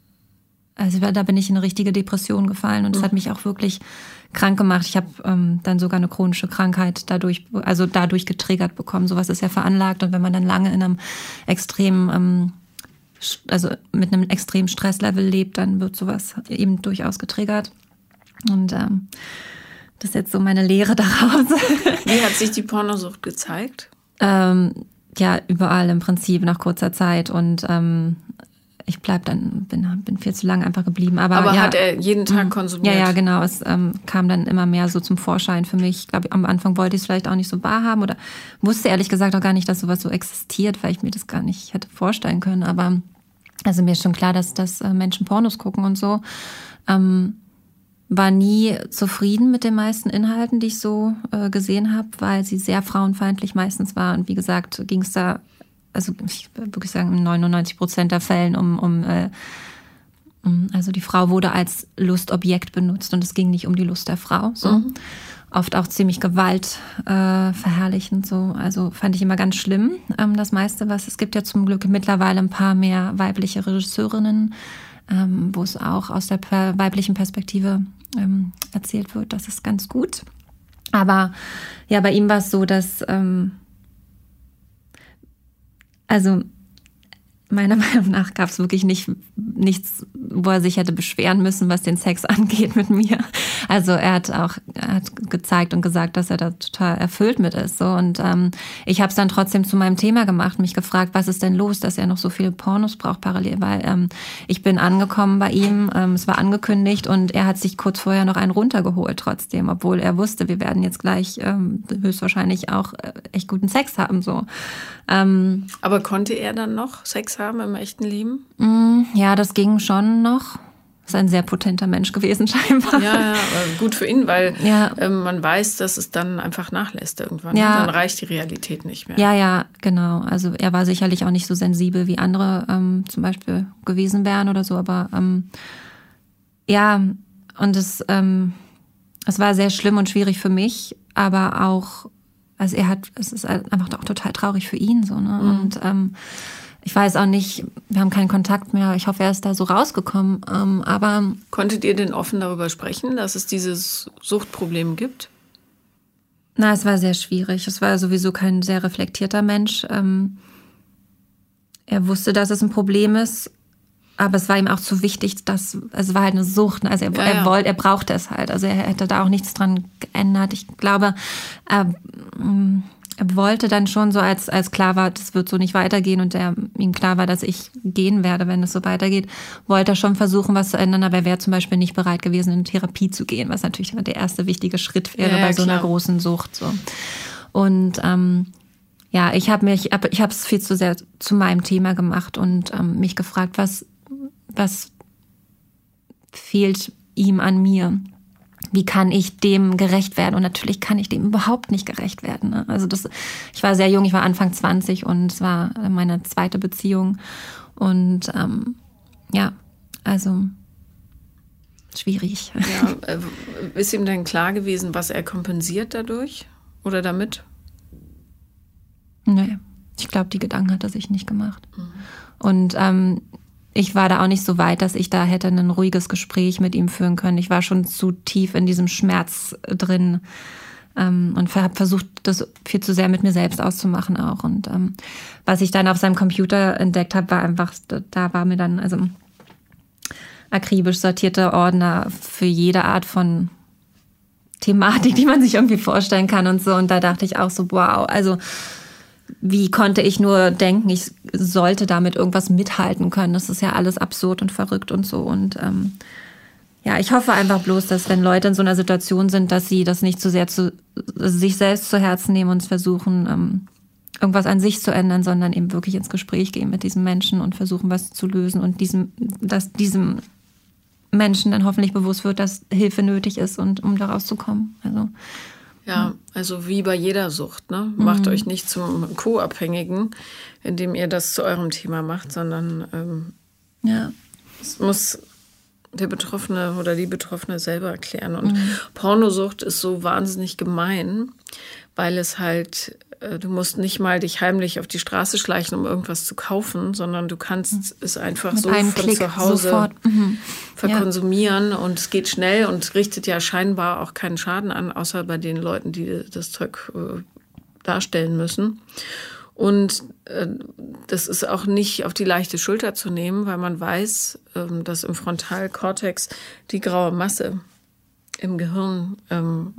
Also da bin ich in eine richtige Depression gefallen und das hat mich auch wirklich krank gemacht. Ich habe ähm, dann sogar eine chronische Krankheit dadurch, also dadurch getriggert bekommen. Sowas ist ja veranlagt und wenn man dann lange in einem extremen, ähm, also mit einem extremen Stresslevel lebt, dann wird sowas eben durchaus getriggert. Und ähm, das ist jetzt so meine Lehre daraus. Wie hat sich die Pornosucht gezeigt? Ähm, ja, überall im Prinzip nach kurzer Zeit und ähm, ich bleib dann, bin, bin viel zu lange einfach geblieben. Aber, Aber ja, hat er jeden Tag konsumiert? Ja, ja, genau. Es ähm, kam dann immer mehr so zum Vorschein für mich. Ich glaube, am Anfang wollte ich es vielleicht auch nicht so wahrhaben oder wusste ehrlich gesagt auch gar nicht, dass sowas so existiert, weil ich mir das gar nicht hätte vorstellen können. Aber also mir ist schon klar, dass, dass äh, Menschen Pornos gucken und so. Ähm, war nie zufrieden mit den meisten Inhalten, die ich so äh, gesehen habe, weil sie sehr frauenfeindlich meistens war. Und wie gesagt, ging es da also ich würde wirklich sagen, in neunundneunzig Prozent der Fällen um, um, äh, um, also die Frau wurde als Lustobjekt benutzt und es ging nicht um die Lust der Frau. So. Mhm. Oft auch ziemlich gewaltverherrlichend. Äh, so. Also fand ich immer ganz schlimm, ähm, das meiste, was es gibt ja zum Glück mittlerweile ein paar mehr weibliche Regisseurinnen, ähm, wo es auch aus der per- weiblichen Perspektive ähm, erzählt wird. Das ist ganz gut. Aber ja, bei ihm war es so, dass ähm, Also meiner Meinung nach gab es wirklich nicht nichts, wo er sich hätte beschweren müssen, was den Sex angeht mit mir. Also er hat auch er hat gezeigt und gesagt, dass er da total erfüllt mit ist. So. Und ähm, ich habe es dann trotzdem zu meinem Thema gemacht, mich gefragt, was ist denn los, dass er noch so viele Pornos braucht parallel. Weil ähm, ich bin angekommen bei ihm, ähm, es war angekündigt und er hat sich kurz vorher noch einen runtergeholt trotzdem, obwohl er wusste, wir werden jetzt gleich ähm, höchstwahrscheinlich auch äh, echt guten Sex haben. So. Ähm, Aber konnte er dann noch Sex haben im echten Leben? Ja, das ging schon noch. ist ein sehr potenter Mensch gewesen scheinbar. Ja, ja, gut für ihn, weil ja. ähm, man weiß, dass es dann einfach nachlässt irgendwann. Ja. Dann reicht die Realität nicht mehr. Ja, ja, genau. Also er war sicherlich auch nicht so sensibel wie andere ähm, zum Beispiel gewesen wären oder so, aber ähm, ja, und es, ähm, es war sehr schlimm und schwierig für mich, aber auch, also er hat, es ist einfach auch total traurig für ihn so, ne? Mhm. Und ähm, ich weiß auch nicht, wir haben keinen Kontakt mehr. Ich hoffe, er ist da so rausgekommen. Ähm, aber konntet ihr denn offen darüber sprechen, dass es dieses Suchtproblem gibt? Na, es war sehr schwierig. Es war sowieso kein sehr reflektierter Mensch. Ähm, er wusste, dass es ein Problem ist, aber es war ihm auch zu wichtig, dass es war halt eine Sucht. Also er, ja, er ja. wollte, er brauchte es halt. Also er hätte da auch nichts dran geändert. Ich glaube, er, er wollte dann schon so, als, als klar war, das wird so nicht weitergehen und er, ihm klar war, dass ich gehen werde, wenn es so weitergeht, wollte er schon versuchen, was zu ändern, aber er wäre zum Beispiel nicht bereit gewesen, in Therapie zu gehen, was natürlich der erste wichtige Schritt wäre ja, ja, bei so klar. einer großen Sucht. So. Und ähm, ja, ich habe mich, ich habe es viel zu sehr zu meinem Thema gemacht und ähm, mich gefragt, was, was fehlt ihm an mir? Wie kann ich dem gerecht werden? Und natürlich kann ich dem überhaupt nicht gerecht werden. Ne? Also das, ich war sehr jung, ich war Anfang zwanzig und es war meine zweite Beziehung. Und ähm, ja, also schwierig. Ja, äh, ist ihm denn klar gewesen, was er kompensiert dadurch oder damit? Nee, ich glaube, die Gedanken hat er sich nicht gemacht. Mhm. Und ähm, ich war da auch nicht so weit, dass ich da hätte ein ruhiges Gespräch mit ihm führen können. Ich war schon zu tief in diesem Schmerz drin ähm, und habe versucht, das viel zu sehr mit mir selbst auszumachen auch. Und ähm, was ich dann auf seinem Computer entdeckt habe, war einfach, da war mir dann also akribisch sortierte Ordner für jede Art von Thematik, die man sich irgendwie vorstellen kann und so. Und da dachte ich auch so, wow, also wie konnte ich nur denken, ich sollte damit irgendwas mithalten können? Das ist ja alles absurd und verrückt und so. Und ähm, ja, ich hoffe einfach bloß, dass wenn Leute in so einer Situation sind, dass sie das nicht zu sehr zu sich selbst zu Herzen nehmen und versuchen, ähm, irgendwas an sich zu ändern, sondern eben wirklich ins Gespräch gehen mit diesem Menschen und versuchen, was zu lösen und diesem, dass diesem Menschen dann hoffentlich bewusst wird, dass Hilfe nötig ist und um da rauszukommen. Also Ja, also wie bei jeder Sucht, ne? Macht mhm. euch nicht zum Co-Abhängigen, indem ihr das zu eurem Thema macht, sondern ähm, ja. es muss der Betroffene oder die Betroffene selber erklären. Und mhm. Pornosucht ist so wahnsinnig gemein, weil es halt, äh, du musst nicht mal dich heimlich auf die Straße schleichen, um irgendwas zu kaufen, sondern du kannst mhm. es einfach Mit so von Klick zu Hause mhm. verkonsumieren. Ja. Und es geht schnell und richtet ja scheinbar auch keinen Schaden an, außer bei den Leuten, die das Zeug äh, darstellen müssen. Und äh, das ist auch nicht auf die leichte Schulter zu nehmen, weil man weiß, ähm, dass im Frontalkortex die graue Masse im Gehirn ähm,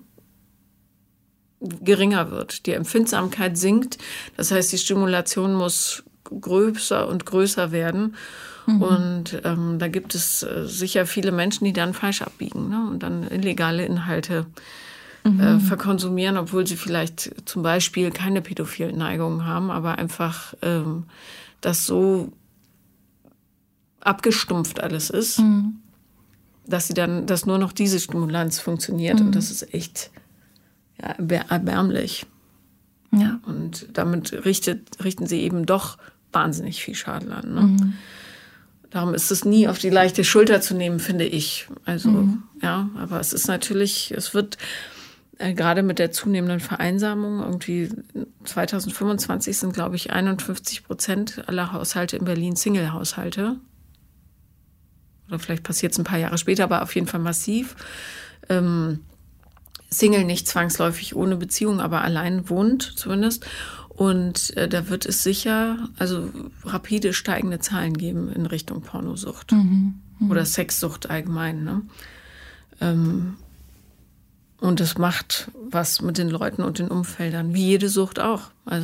geringer wird. Die Empfindsamkeit sinkt. Das heißt, die Stimulation muss größer und größer werden. Mhm. Und ähm, da gibt es äh, sicher viele Menschen, die dann falsch abbiegen, ne? Und dann illegale Inhalte Mhm. Äh, verkonsumieren, obwohl sie vielleicht zum Beispiel keine pädophilen Neigungen haben, aber einfach ähm, das so abgestumpft alles ist, mhm. dass sie dann, dass nur noch diese Stimulanz funktioniert mhm. und das ist echt ja, erbärmlich. Ja. Und damit richtet, richten sie eben doch wahnsinnig viel Schaden an. Ne? Mhm. Darum ist es nie auf die leichte Schulter zu nehmen, finde ich. Also, mhm. ja, aber es ist natürlich, es wird gerade mit der zunehmenden Vereinsamung, irgendwie zwanzig fünfundzwanzig sind, glaube ich, einundfünfzig Prozent aller Haushalte in Berlin Single-Haushalte. Oder vielleicht passiert es ein paar Jahre später, aber auf jeden Fall massiv. Ähm, Single nicht zwangsläufig ohne Beziehung, aber allein wohnt zumindest. Und äh, da wird es sicher, also rapide steigende Zahlen geben in Richtung Pornosucht. Mhm. Mhm. Oder Sexsucht allgemein, ne? Ähm, Und das macht was mit den Leuten und den Umfeldern, wie jede Sucht auch. Also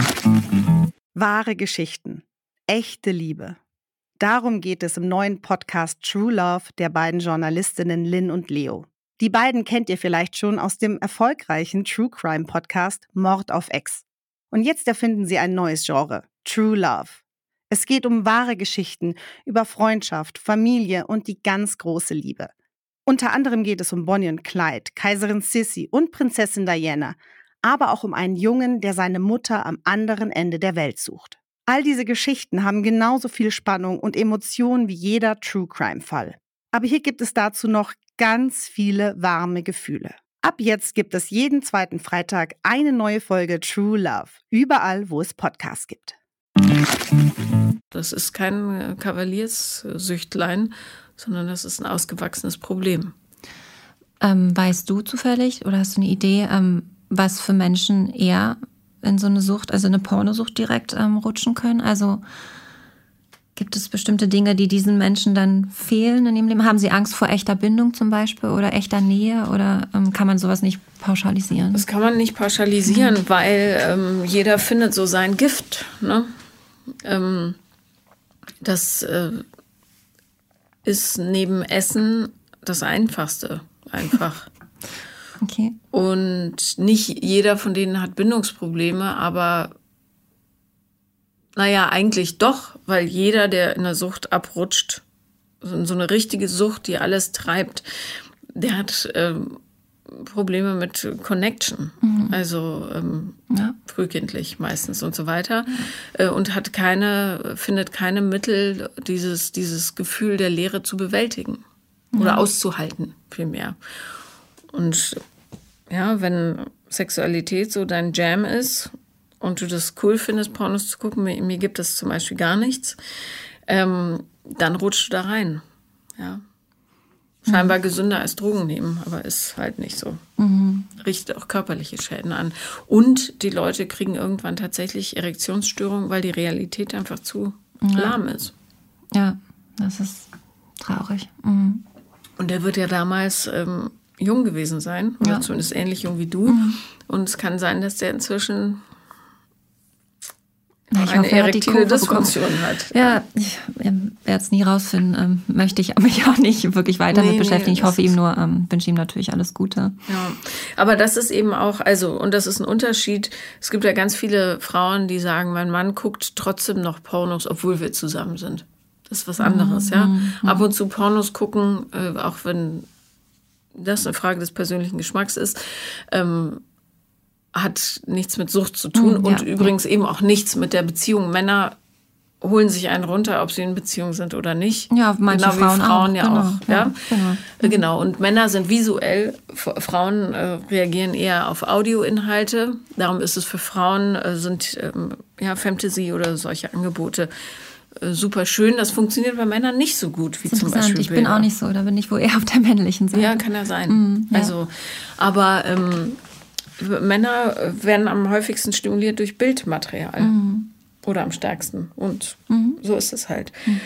Wahre Geschichten, echte Liebe. Darum geht es im neuen Podcast True Love der beiden Journalistinnen Lynn und Leo. Die beiden kennt ihr vielleicht schon aus dem erfolgreichen True Crime Podcast Mord auf Ex. Und jetzt erfinden sie ein neues Genre, True Love. Es geht um wahre Geschichten über Freundschaft, Familie und die ganz große Liebe. Unter anderem geht es um Bonnie und Clyde, Kaiserin Sissi und Prinzessin Diana, aber auch um einen Jungen, der seine Mutter am anderen Ende der Welt sucht. All diese Geschichten haben genauso viel Spannung und Emotionen wie jeder True-Crime-Fall. Aber hier gibt es dazu noch ganz viele warme Gefühle. Ab jetzt gibt es jeden zweiten Freitag eine neue Folge True Love, überall, wo es Podcasts gibt. Das ist kein Kavalierssüchtlein, sondern das ist ein ausgewachsenes Problem. Ähm, weißt du zufällig oder hast du eine Idee, ähm, was für Menschen eher in so eine Sucht, also eine Pornosucht direkt ähm, rutschen können? Also gibt es bestimmte Dinge, die diesen Menschen dann fehlen in ihrem Leben? Haben sie Angst vor echter Bindung zum Beispiel oder echter Nähe oder ähm, kann man sowas nicht pauschalisieren? Das kann man nicht pauschalisieren, mhm. weil ähm, jeder findet so sein Gift. Ne? Ähm, das äh, ist neben Essen das Einfachste einfach. Okay. Und nicht jeder von denen hat Bindungsprobleme, aber naja, eigentlich doch, weil jeder, der in der Sucht abrutscht, so eine richtige Sucht, die alles treibt, der hat ähm, Probleme mit Connection, mhm. also ähm, ja. frühkindlich meistens und so weiter, äh, und hat keine, findet keine Mittel, dieses, dieses Gefühl der Leere zu bewältigen oder ja. auszuhalten, vielmehr. Und ja, wenn Sexualität so dein Jam ist und du das cool findest, Pornos zu gucken, mir, mir gibt es zum Beispiel gar nichts, ähm, dann rutschst du da rein. Ja. Scheinbar mhm. gesünder als Drogen nehmen, aber ist halt nicht so. Mhm. Richtet auch körperliche Schäden an. Und die Leute kriegen irgendwann tatsächlich Erektionsstörungen, weil die Realität einfach zu ja. lahm ist. Ja, das ist traurig. Mhm. Und der wird ja damals ähm, jung gewesen sein, oder ja. zumindest ähnlich jung wie du. Mhm. Und es kann sein, dass der inzwischen ich eine hoffe, erektile Dysfunktion hat. Ja, ich werde es nie rausfinden. Ähm, möchte ich mich auch nicht wirklich weiter nee, mit beschäftigen. Nee, ich hoffe ihm nur, ähm, wünsche ihm natürlich alles Gute. Ja, aber das ist eben auch, also, und das ist ein Unterschied. Es gibt ja ganz viele Frauen, die sagen, mein Mann guckt trotzdem noch Pornos, obwohl wir zusammen sind. Das ist was anderes, mhm. ja. Mhm. Ab und zu Pornos gucken, äh, auch wenn das eine Frage des persönlichen Geschmacks ist, ähm, hat nichts mit Sucht zu tun mhm, und ja, übrigens ja. eben auch nichts mit der Beziehung. Männer holen sich einen runter, ob sie in Beziehung sind oder nicht. Ja, manche genau wie Frauen, Frauen auch. ja genau, auch. Ja, ja genau. Mhm. genau. Und Männer sind visuell, Frauen äh, reagieren eher auf Audioinhalte. Darum ist es für Frauen, äh, sind ähm, ja, Fantasy oder solche Angebote äh, super schön. Das funktioniert bei Männern nicht so gut wie zum Beispiel Ich bin Bilder. auch nicht so, da bin ich wohl eher auf der männlichen Seite. Ja, kann ja sein. Mhm, ja. Also, aber ähm, Männer werden am häufigsten stimuliert durch Bildmaterial. Mhm. Oder am stärksten. Und mhm. so ist es halt. Mhm.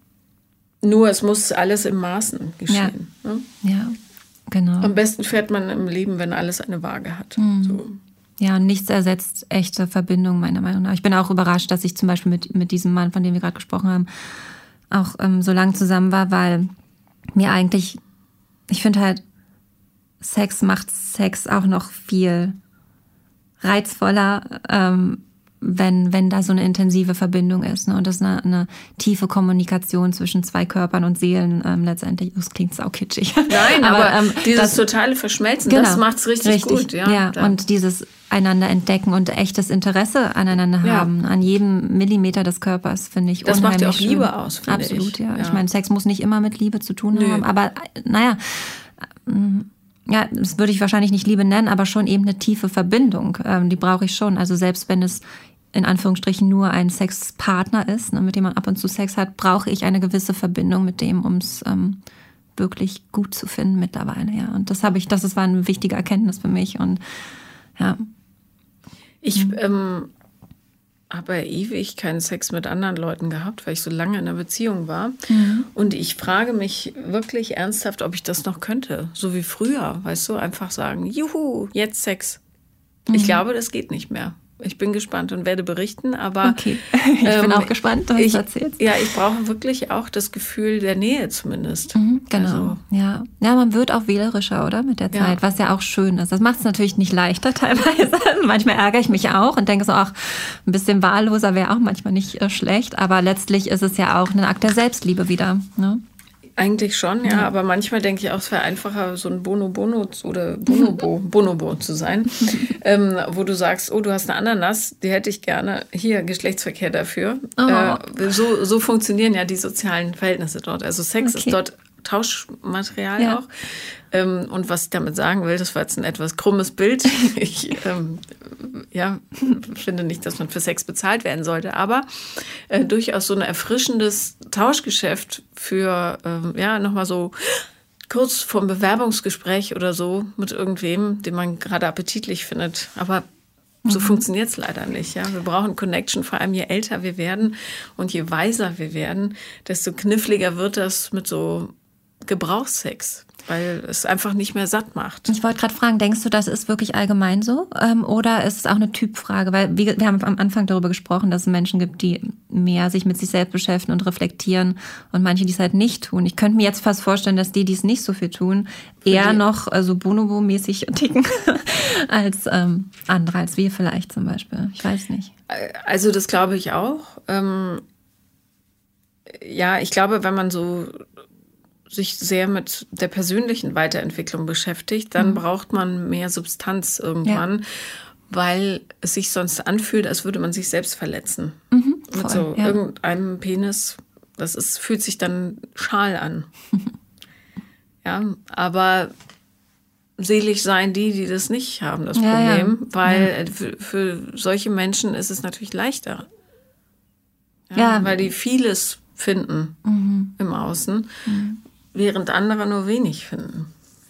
Nur es muss alles im Maßen geschehen. Ja, ne? ja genau. Am besten fährt man im Leben, wenn alles eine Waage hat. Mhm. So. Ja, nichts ersetzt echte Verbindung, meiner Meinung nach. Ich bin auch überrascht, dass ich zum Beispiel mit, mit diesem Mann, von dem wir gerade gesprochen haben, auch ähm, so lange zusammen war, weil mir eigentlich, ich finde halt, Sex macht Sex auch noch viel reizvoller, ähm, wenn, wenn da so eine intensive Verbindung ist, ne? Und das eine, eine tiefe Kommunikation zwischen zwei Körpern und Seelen ähm, letztendlich. Das klingt saukitschig. Nein, aber, aber ähm, dieses das, totale Verschmelzen, genau, das macht's richtig, richtig gut. Ja, ja und dieses einander entdecken und echtes Interesse aneinander ja. haben, an jedem Millimeter des Körpers, finde ich das unheimlich macht ja auch schön. Liebe aus, finde Absolut, ich. ja. ja. Ich meine, Sex muss nicht immer mit Liebe zu tun Nö. haben, aber naja, ja, das würde ich wahrscheinlich nicht Liebe nennen, aber schon eben eine tiefe Verbindung. Ähm, die brauche ich schon. Also selbst wenn es in Anführungsstrichen nur ein Sexpartner ist, ne, mit dem man ab und zu Sex hat, brauche ich eine gewisse Verbindung mit dem, um es ähm, wirklich gut zu finden mittlerweile. Ja, und das habe ich, das war eine wichtige Erkenntnis für mich. Und ja, ich ähm, habe ja ewig keinen Sex mit anderen Leuten gehabt, weil ich so lange in einer Beziehung war. Mhm. Und ich frage mich wirklich ernsthaft, ob ich das noch könnte. So wie früher, weißt du, einfach sagen, juhu, jetzt Sex. Mhm. Ich glaube, das geht nicht mehr. Ich bin gespannt und werde berichten, aber okay. Ich ähm, bin auch gespannt, was ich, du erzählst. Ja, ich brauche wirklich auch das Gefühl der Nähe zumindest. Mhm, genau, also, ja. Ja, man wird auch wählerischer, oder, mit der Zeit, ja. Was ja auch schön ist. Das macht es natürlich nicht leichter teilweise. Manchmal ärgere ich mich auch und denke so, ach, ein bisschen wahlloser wäre auch manchmal nicht äh, schlecht, aber letztlich ist es ja auch ein Akt der Selbstliebe wieder, ne? Eigentlich schon, ja, ja, aber manchmal denke ich auch, es wäre einfacher, so ein Bono-Bono oder Bonobo, Bonobo zu sein, ähm, wo du sagst, oh, du hast eine Ananas, die hätte ich gerne, hier, Geschlechtsverkehr dafür. Oh. Äh, so, so funktionieren ja die sozialen Verhältnisse dort. Also Sex okay. ist dort Tauschmaterial ja. auch. Ähm, und was ich damit sagen will, das war jetzt ein etwas krummes Bild. Ich ähm, ja, finde nicht, dass man für Sex bezahlt werden sollte, aber äh, durchaus so ein erfrischendes Tauschgeschäft für, ähm, ja, nochmal so kurz vorm Bewerbungsgespräch oder so mit irgendwem, den man gerade appetitlich findet. Aber so mhm. funktioniert es leider nicht. Ja? Wir brauchen Connection, vor allem je älter wir werden und je weiser wir werden, desto kniffliger wird das mit so Gebrauchssex, weil es einfach nicht mehr satt macht. Ich wollte gerade fragen, denkst du, das ist wirklich allgemein so? Ähm, oder ist es auch eine Typfrage? Weil wir, wir haben am Anfang darüber gesprochen, dass es Menschen gibt, die mehr sich mit sich selbst beschäftigen und reflektieren und manche, die es halt nicht tun. Ich könnte mir jetzt fast vorstellen, dass die, die es nicht so viel tun, eher noch äh, so Bonobo-mäßig ticken als ähm, andere, als wir vielleicht zum Beispiel. Ich weiß nicht. Also das glaube ich auch. Ähm, ja, ich glaube, wenn man so sich sehr mit der persönlichen Weiterentwicklung beschäftigt, dann mhm. braucht man mehr Substanz irgendwann, ja. weil es sich sonst anfühlt, als würde man sich selbst verletzen. Mhm, voll, mit so ja. irgendeinem Penis, das ist, fühlt sich dann schal an. Ja, aber selig seien die, die das nicht haben, das ja, Problem, ja. weil ja. Für, für solche Menschen ist es natürlich leichter. Ja, ja. Weil die vieles finden mhm. im Außen. Mhm. Während andere nur wenig finden.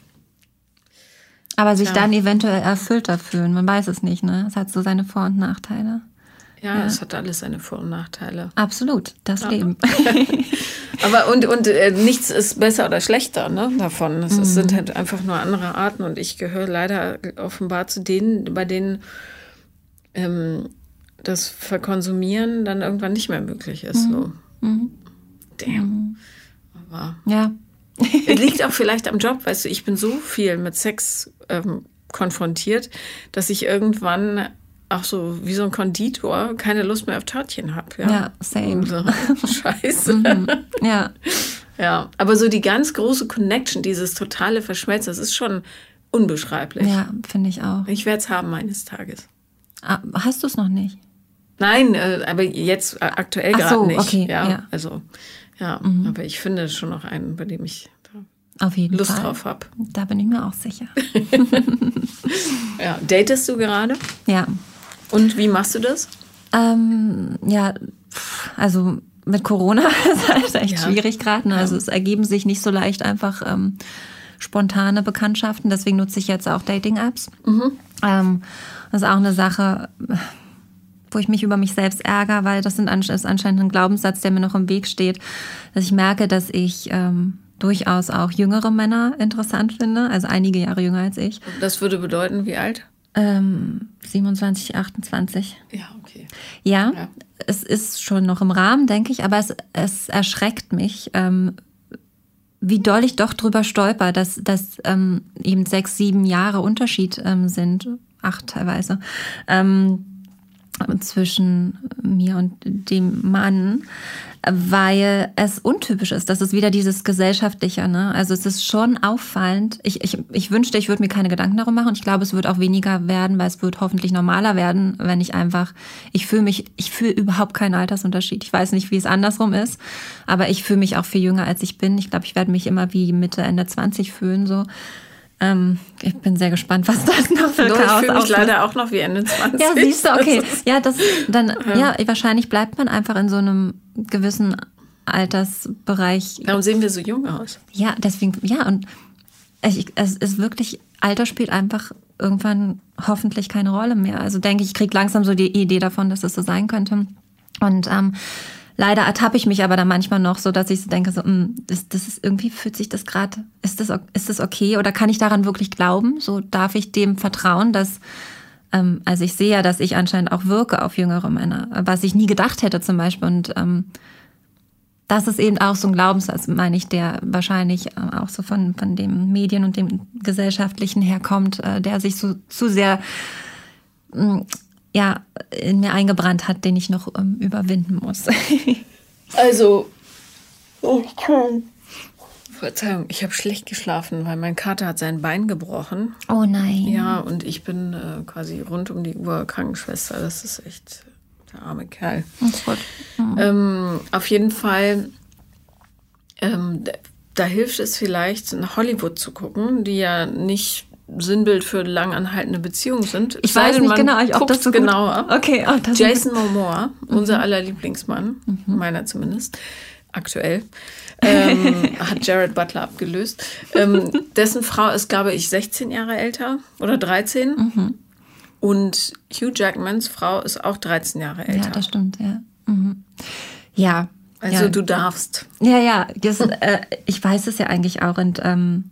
Aber sich ja. dann eventuell erfüllter fühlen, man weiß es nicht, ne? Es hat so seine Vor- und Nachteile. Ja, ja, es hat alles seine Vor- und Nachteile. Absolut, das ja. Leben. Aber und, und äh, nichts ist besser oder schlechter, ne, davon. Es, mhm. es sind halt einfach nur andere Arten und ich gehöre leider offenbar zu denen, bei denen ähm, das Verkonsumieren dann irgendwann nicht mehr möglich ist. Mhm. So. Mhm. Damn. Mhm. Aber ja. Es liegt auch vielleicht am Job, weißt du, ich bin so viel mit Sex ähm, konfrontiert, dass ich irgendwann auch so wie so ein Konditor keine Lust mehr auf Törtchen habe. Ja, ja, same. So, scheiße. Mhm. Ja. Ja, aber so die ganz große Connection, dieses totale Verschmelzen, das ist schon unbeschreiblich. Ja, finde ich auch. Ich werde es haben eines Tages. Ah, hast du es noch nicht? Nein, äh, aber jetzt äh, aktuell gerade so, nicht. Okay, ja, ja. Also ja, mhm. aber ich finde schon noch einen, bei dem ich da Auf jeden Lust Fall. drauf habe. Da bin ich mir auch sicher. Ja, datest du gerade? Ja. Und wie machst du das? Ähm, ja, also mit Corona ist halt echt ja. schwierig gerade. Ne? Also ja. es ergeben sich nicht so leicht einfach ähm, spontane Bekanntschaften. Deswegen nutze ich jetzt auch Dating-Apps. Mhm. Ähm, das ist auch eine Sache, wo ich mich über mich selbst ärgere, weil das ist anscheinend ein Glaubenssatz, der mir noch im Weg steht, dass ich merke, dass ich ähm, durchaus auch jüngere Männer interessant finde, also einige Jahre jünger als ich. Das würde bedeuten, wie alt? Ähm, siebenundzwanzig, achtundzwanzig. Ja, okay. Ja, ja, es ist schon noch im Rahmen, denke ich, aber es, es erschreckt mich, ähm, wie doll ich doch drüber stolper, dass, dass ähm, eben sechs, sieben Jahre Unterschied ähm, sind, acht teilweise, ähm, zwischen mir und dem Mann, weil es untypisch ist. Das ist wieder dieses Gesellschaftliche, ne? Also es ist schon auffallend. Ich, ich, ich wünschte, ich würde mir keine Gedanken darum machen und ich glaube, es wird auch weniger werden, weil es wird hoffentlich normaler werden, wenn ich einfach, ich fühle mich, ich fühle überhaupt keinen Altersunterschied. Ich weiß nicht, wie es andersrum ist, aber ich fühle mich auch viel jünger, als ich bin. Ich glaube, ich werde mich immer wie Mitte, Ende zwanzig fühlen, so. Ähm, ich bin sehr gespannt, was das noch für no, Chaos Ich fühle mich auslöst. leider auch noch wie Ende zwanzig. Ja, siehst du, okay. Ja, das, dann, ja. ja, wahrscheinlich bleibt man einfach in so einem gewissen Altersbereich. Warum sehen wir so jung aus? Ja, deswegen, ja, und ich, es ist wirklich, Alter spielt einfach irgendwann hoffentlich keine Rolle mehr. Also denke ich, ich kriege langsam so die Idee davon, dass das so sein könnte. Und ähm, leider ertappe ich mich aber dann manchmal noch so, dass ich so denke, so, mh, das, das ist irgendwie fühlt sich das gerade, ist das, ist das okay oder kann ich daran wirklich glauben? So darf ich dem vertrauen, dass Ähm, also ich sehe ja, dass ich anscheinend auch wirke auf jüngere Männer, was ich nie gedacht hätte zum Beispiel. Und ähm, das ist eben auch so ein Glaubenssatz, meine ich, der wahrscheinlich auch so von, von dem Medien- und dem Gesellschaftlichen herkommt, äh, der sich so zu sehr mh, ja, in mir eingebrannt hat, den ich noch ähm, überwinden muss. Also, oh, Verzeihung, ich habe schlecht geschlafen, weil mein Kater hat sein Bein gebrochen. Oh nein. Ja, und ich bin äh, quasi rund um die Uhr Krankenschwester. Das ist echt der arme Kerl. Oh Gott. Mhm. Ähm, auf jeden Fall, ähm, da, da hilft es vielleicht, nach Hollywood zu gucken, die ja nicht Sinnbild für langanhaltende Beziehungen sind. Ich weiß nicht genau, ob das so gut... genauer. Okay, oh, das Jason Momoa, mhm. unser aller Lieblingsmann, mhm. meiner zumindest, aktuell, ähm, hat Jared Butler abgelöst. Ähm, dessen Frau ist, glaube ich, sechzehn Jahre älter oder dreizehn. Mhm. Und Hugh Jackmans Frau ist auch dreizehn Jahre älter. Ja, das stimmt, ja. Mhm. Ja. Also ja. du darfst. Ja, ja, das, äh, ich weiß es ja eigentlich auch und ähm,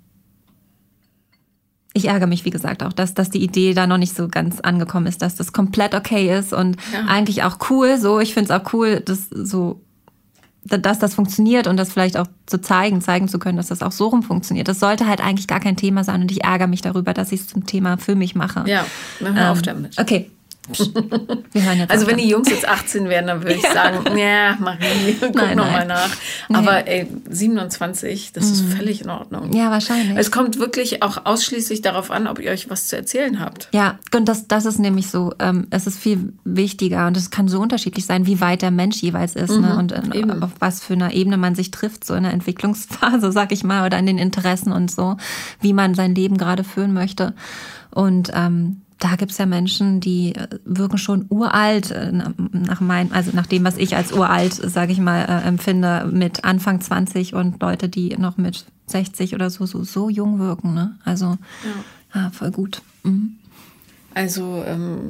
ich ärgere mich, wie gesagt, auch, dass, dass die Idee da noch nicht so ganz angekommen ist, dass das komplett okay ist und ja. eigentlich auch cool, so, ich finde es auch cool, dass so dass das funktioniert und das vielleicht auch zu zeigen, zeigen zu können, dass das auch so rum funktioniert. Das sollte halt eigentlich gar kein Thema sein und ich ärgere mich darüber, dass ich es zum Thema für mich mache. Ja, dann hör ähm, auf damit. Okay. Wir hören jetzt also wenn die Jungs jetzt achtzehn wären, dann würde ich sagen, ja, Marie, guck nochmal nach. Aber nee. ey, siebenundzwanzig, das ist völlig in Ordnung. Ja, wahrscheinlich. Es kommt wirklich auch ausschließlich darauf an, ob ihr euch was zu erzählen habt. Ja, und das, das ist nämlich so, ähm, es ist viel wichtiger und es kann so unterschiedlich sein, wie weit der Mensch jeweils ist, mhm, ne? Und äh, auf was für einer Ebene man sich trifft, so in der Entwicklungsphase, sag ich mal, oder in den Interessen und so, wie man sein Leben gerade führen möchte. Und ähm, da gibt's ja Menschen, die wirken schon uralt, nach mein, also nach dem, was ich als uralt, sage ich mal, äh, empfinde, mit Anfang zwanzig und Leute, die noch mit sechzig oder so so, so jung wirken. Ne? Also ja, ja voll gut. Mhm. Also ähm,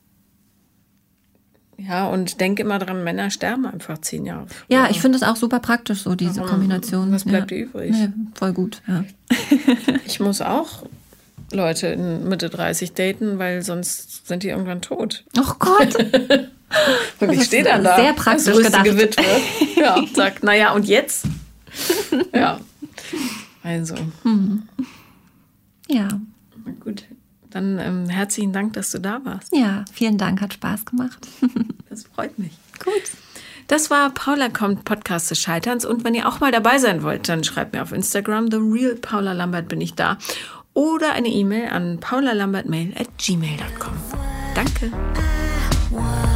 ja, und denk immer dran, Männer sterben einfach zehn Jahre früher. Ja, ich finde es auch super praktisch, so diese Warum? Kombination. Was bleibt ja. dir übrig? Nee, voll gut, ja. Ich muss auch Leute in Mitte dreißig daten, weil sonst sind die irgendwann tot. Ach Gott. Und ich stehe dann da. Sehr praktisch gedacht. Witwe. Ja, und sag, naja, und jetzt? Ja. Also. Mhm. Ja. Na gut. Dann ähm, herzlichen Dank, dass du da warst. Ja, vielen Dank, hat Spaß gemacht. Das freut mich. Gut. Das war Paula kommt, Podcast des Scheiterns. Und wenn ihr auch mal dabei sein wollt, dann schreibt mir auf Instagram, The Real Paula Lambert bin ich da. Oder eine E-Mail an paulalambertmail at gmail dot com. Danke.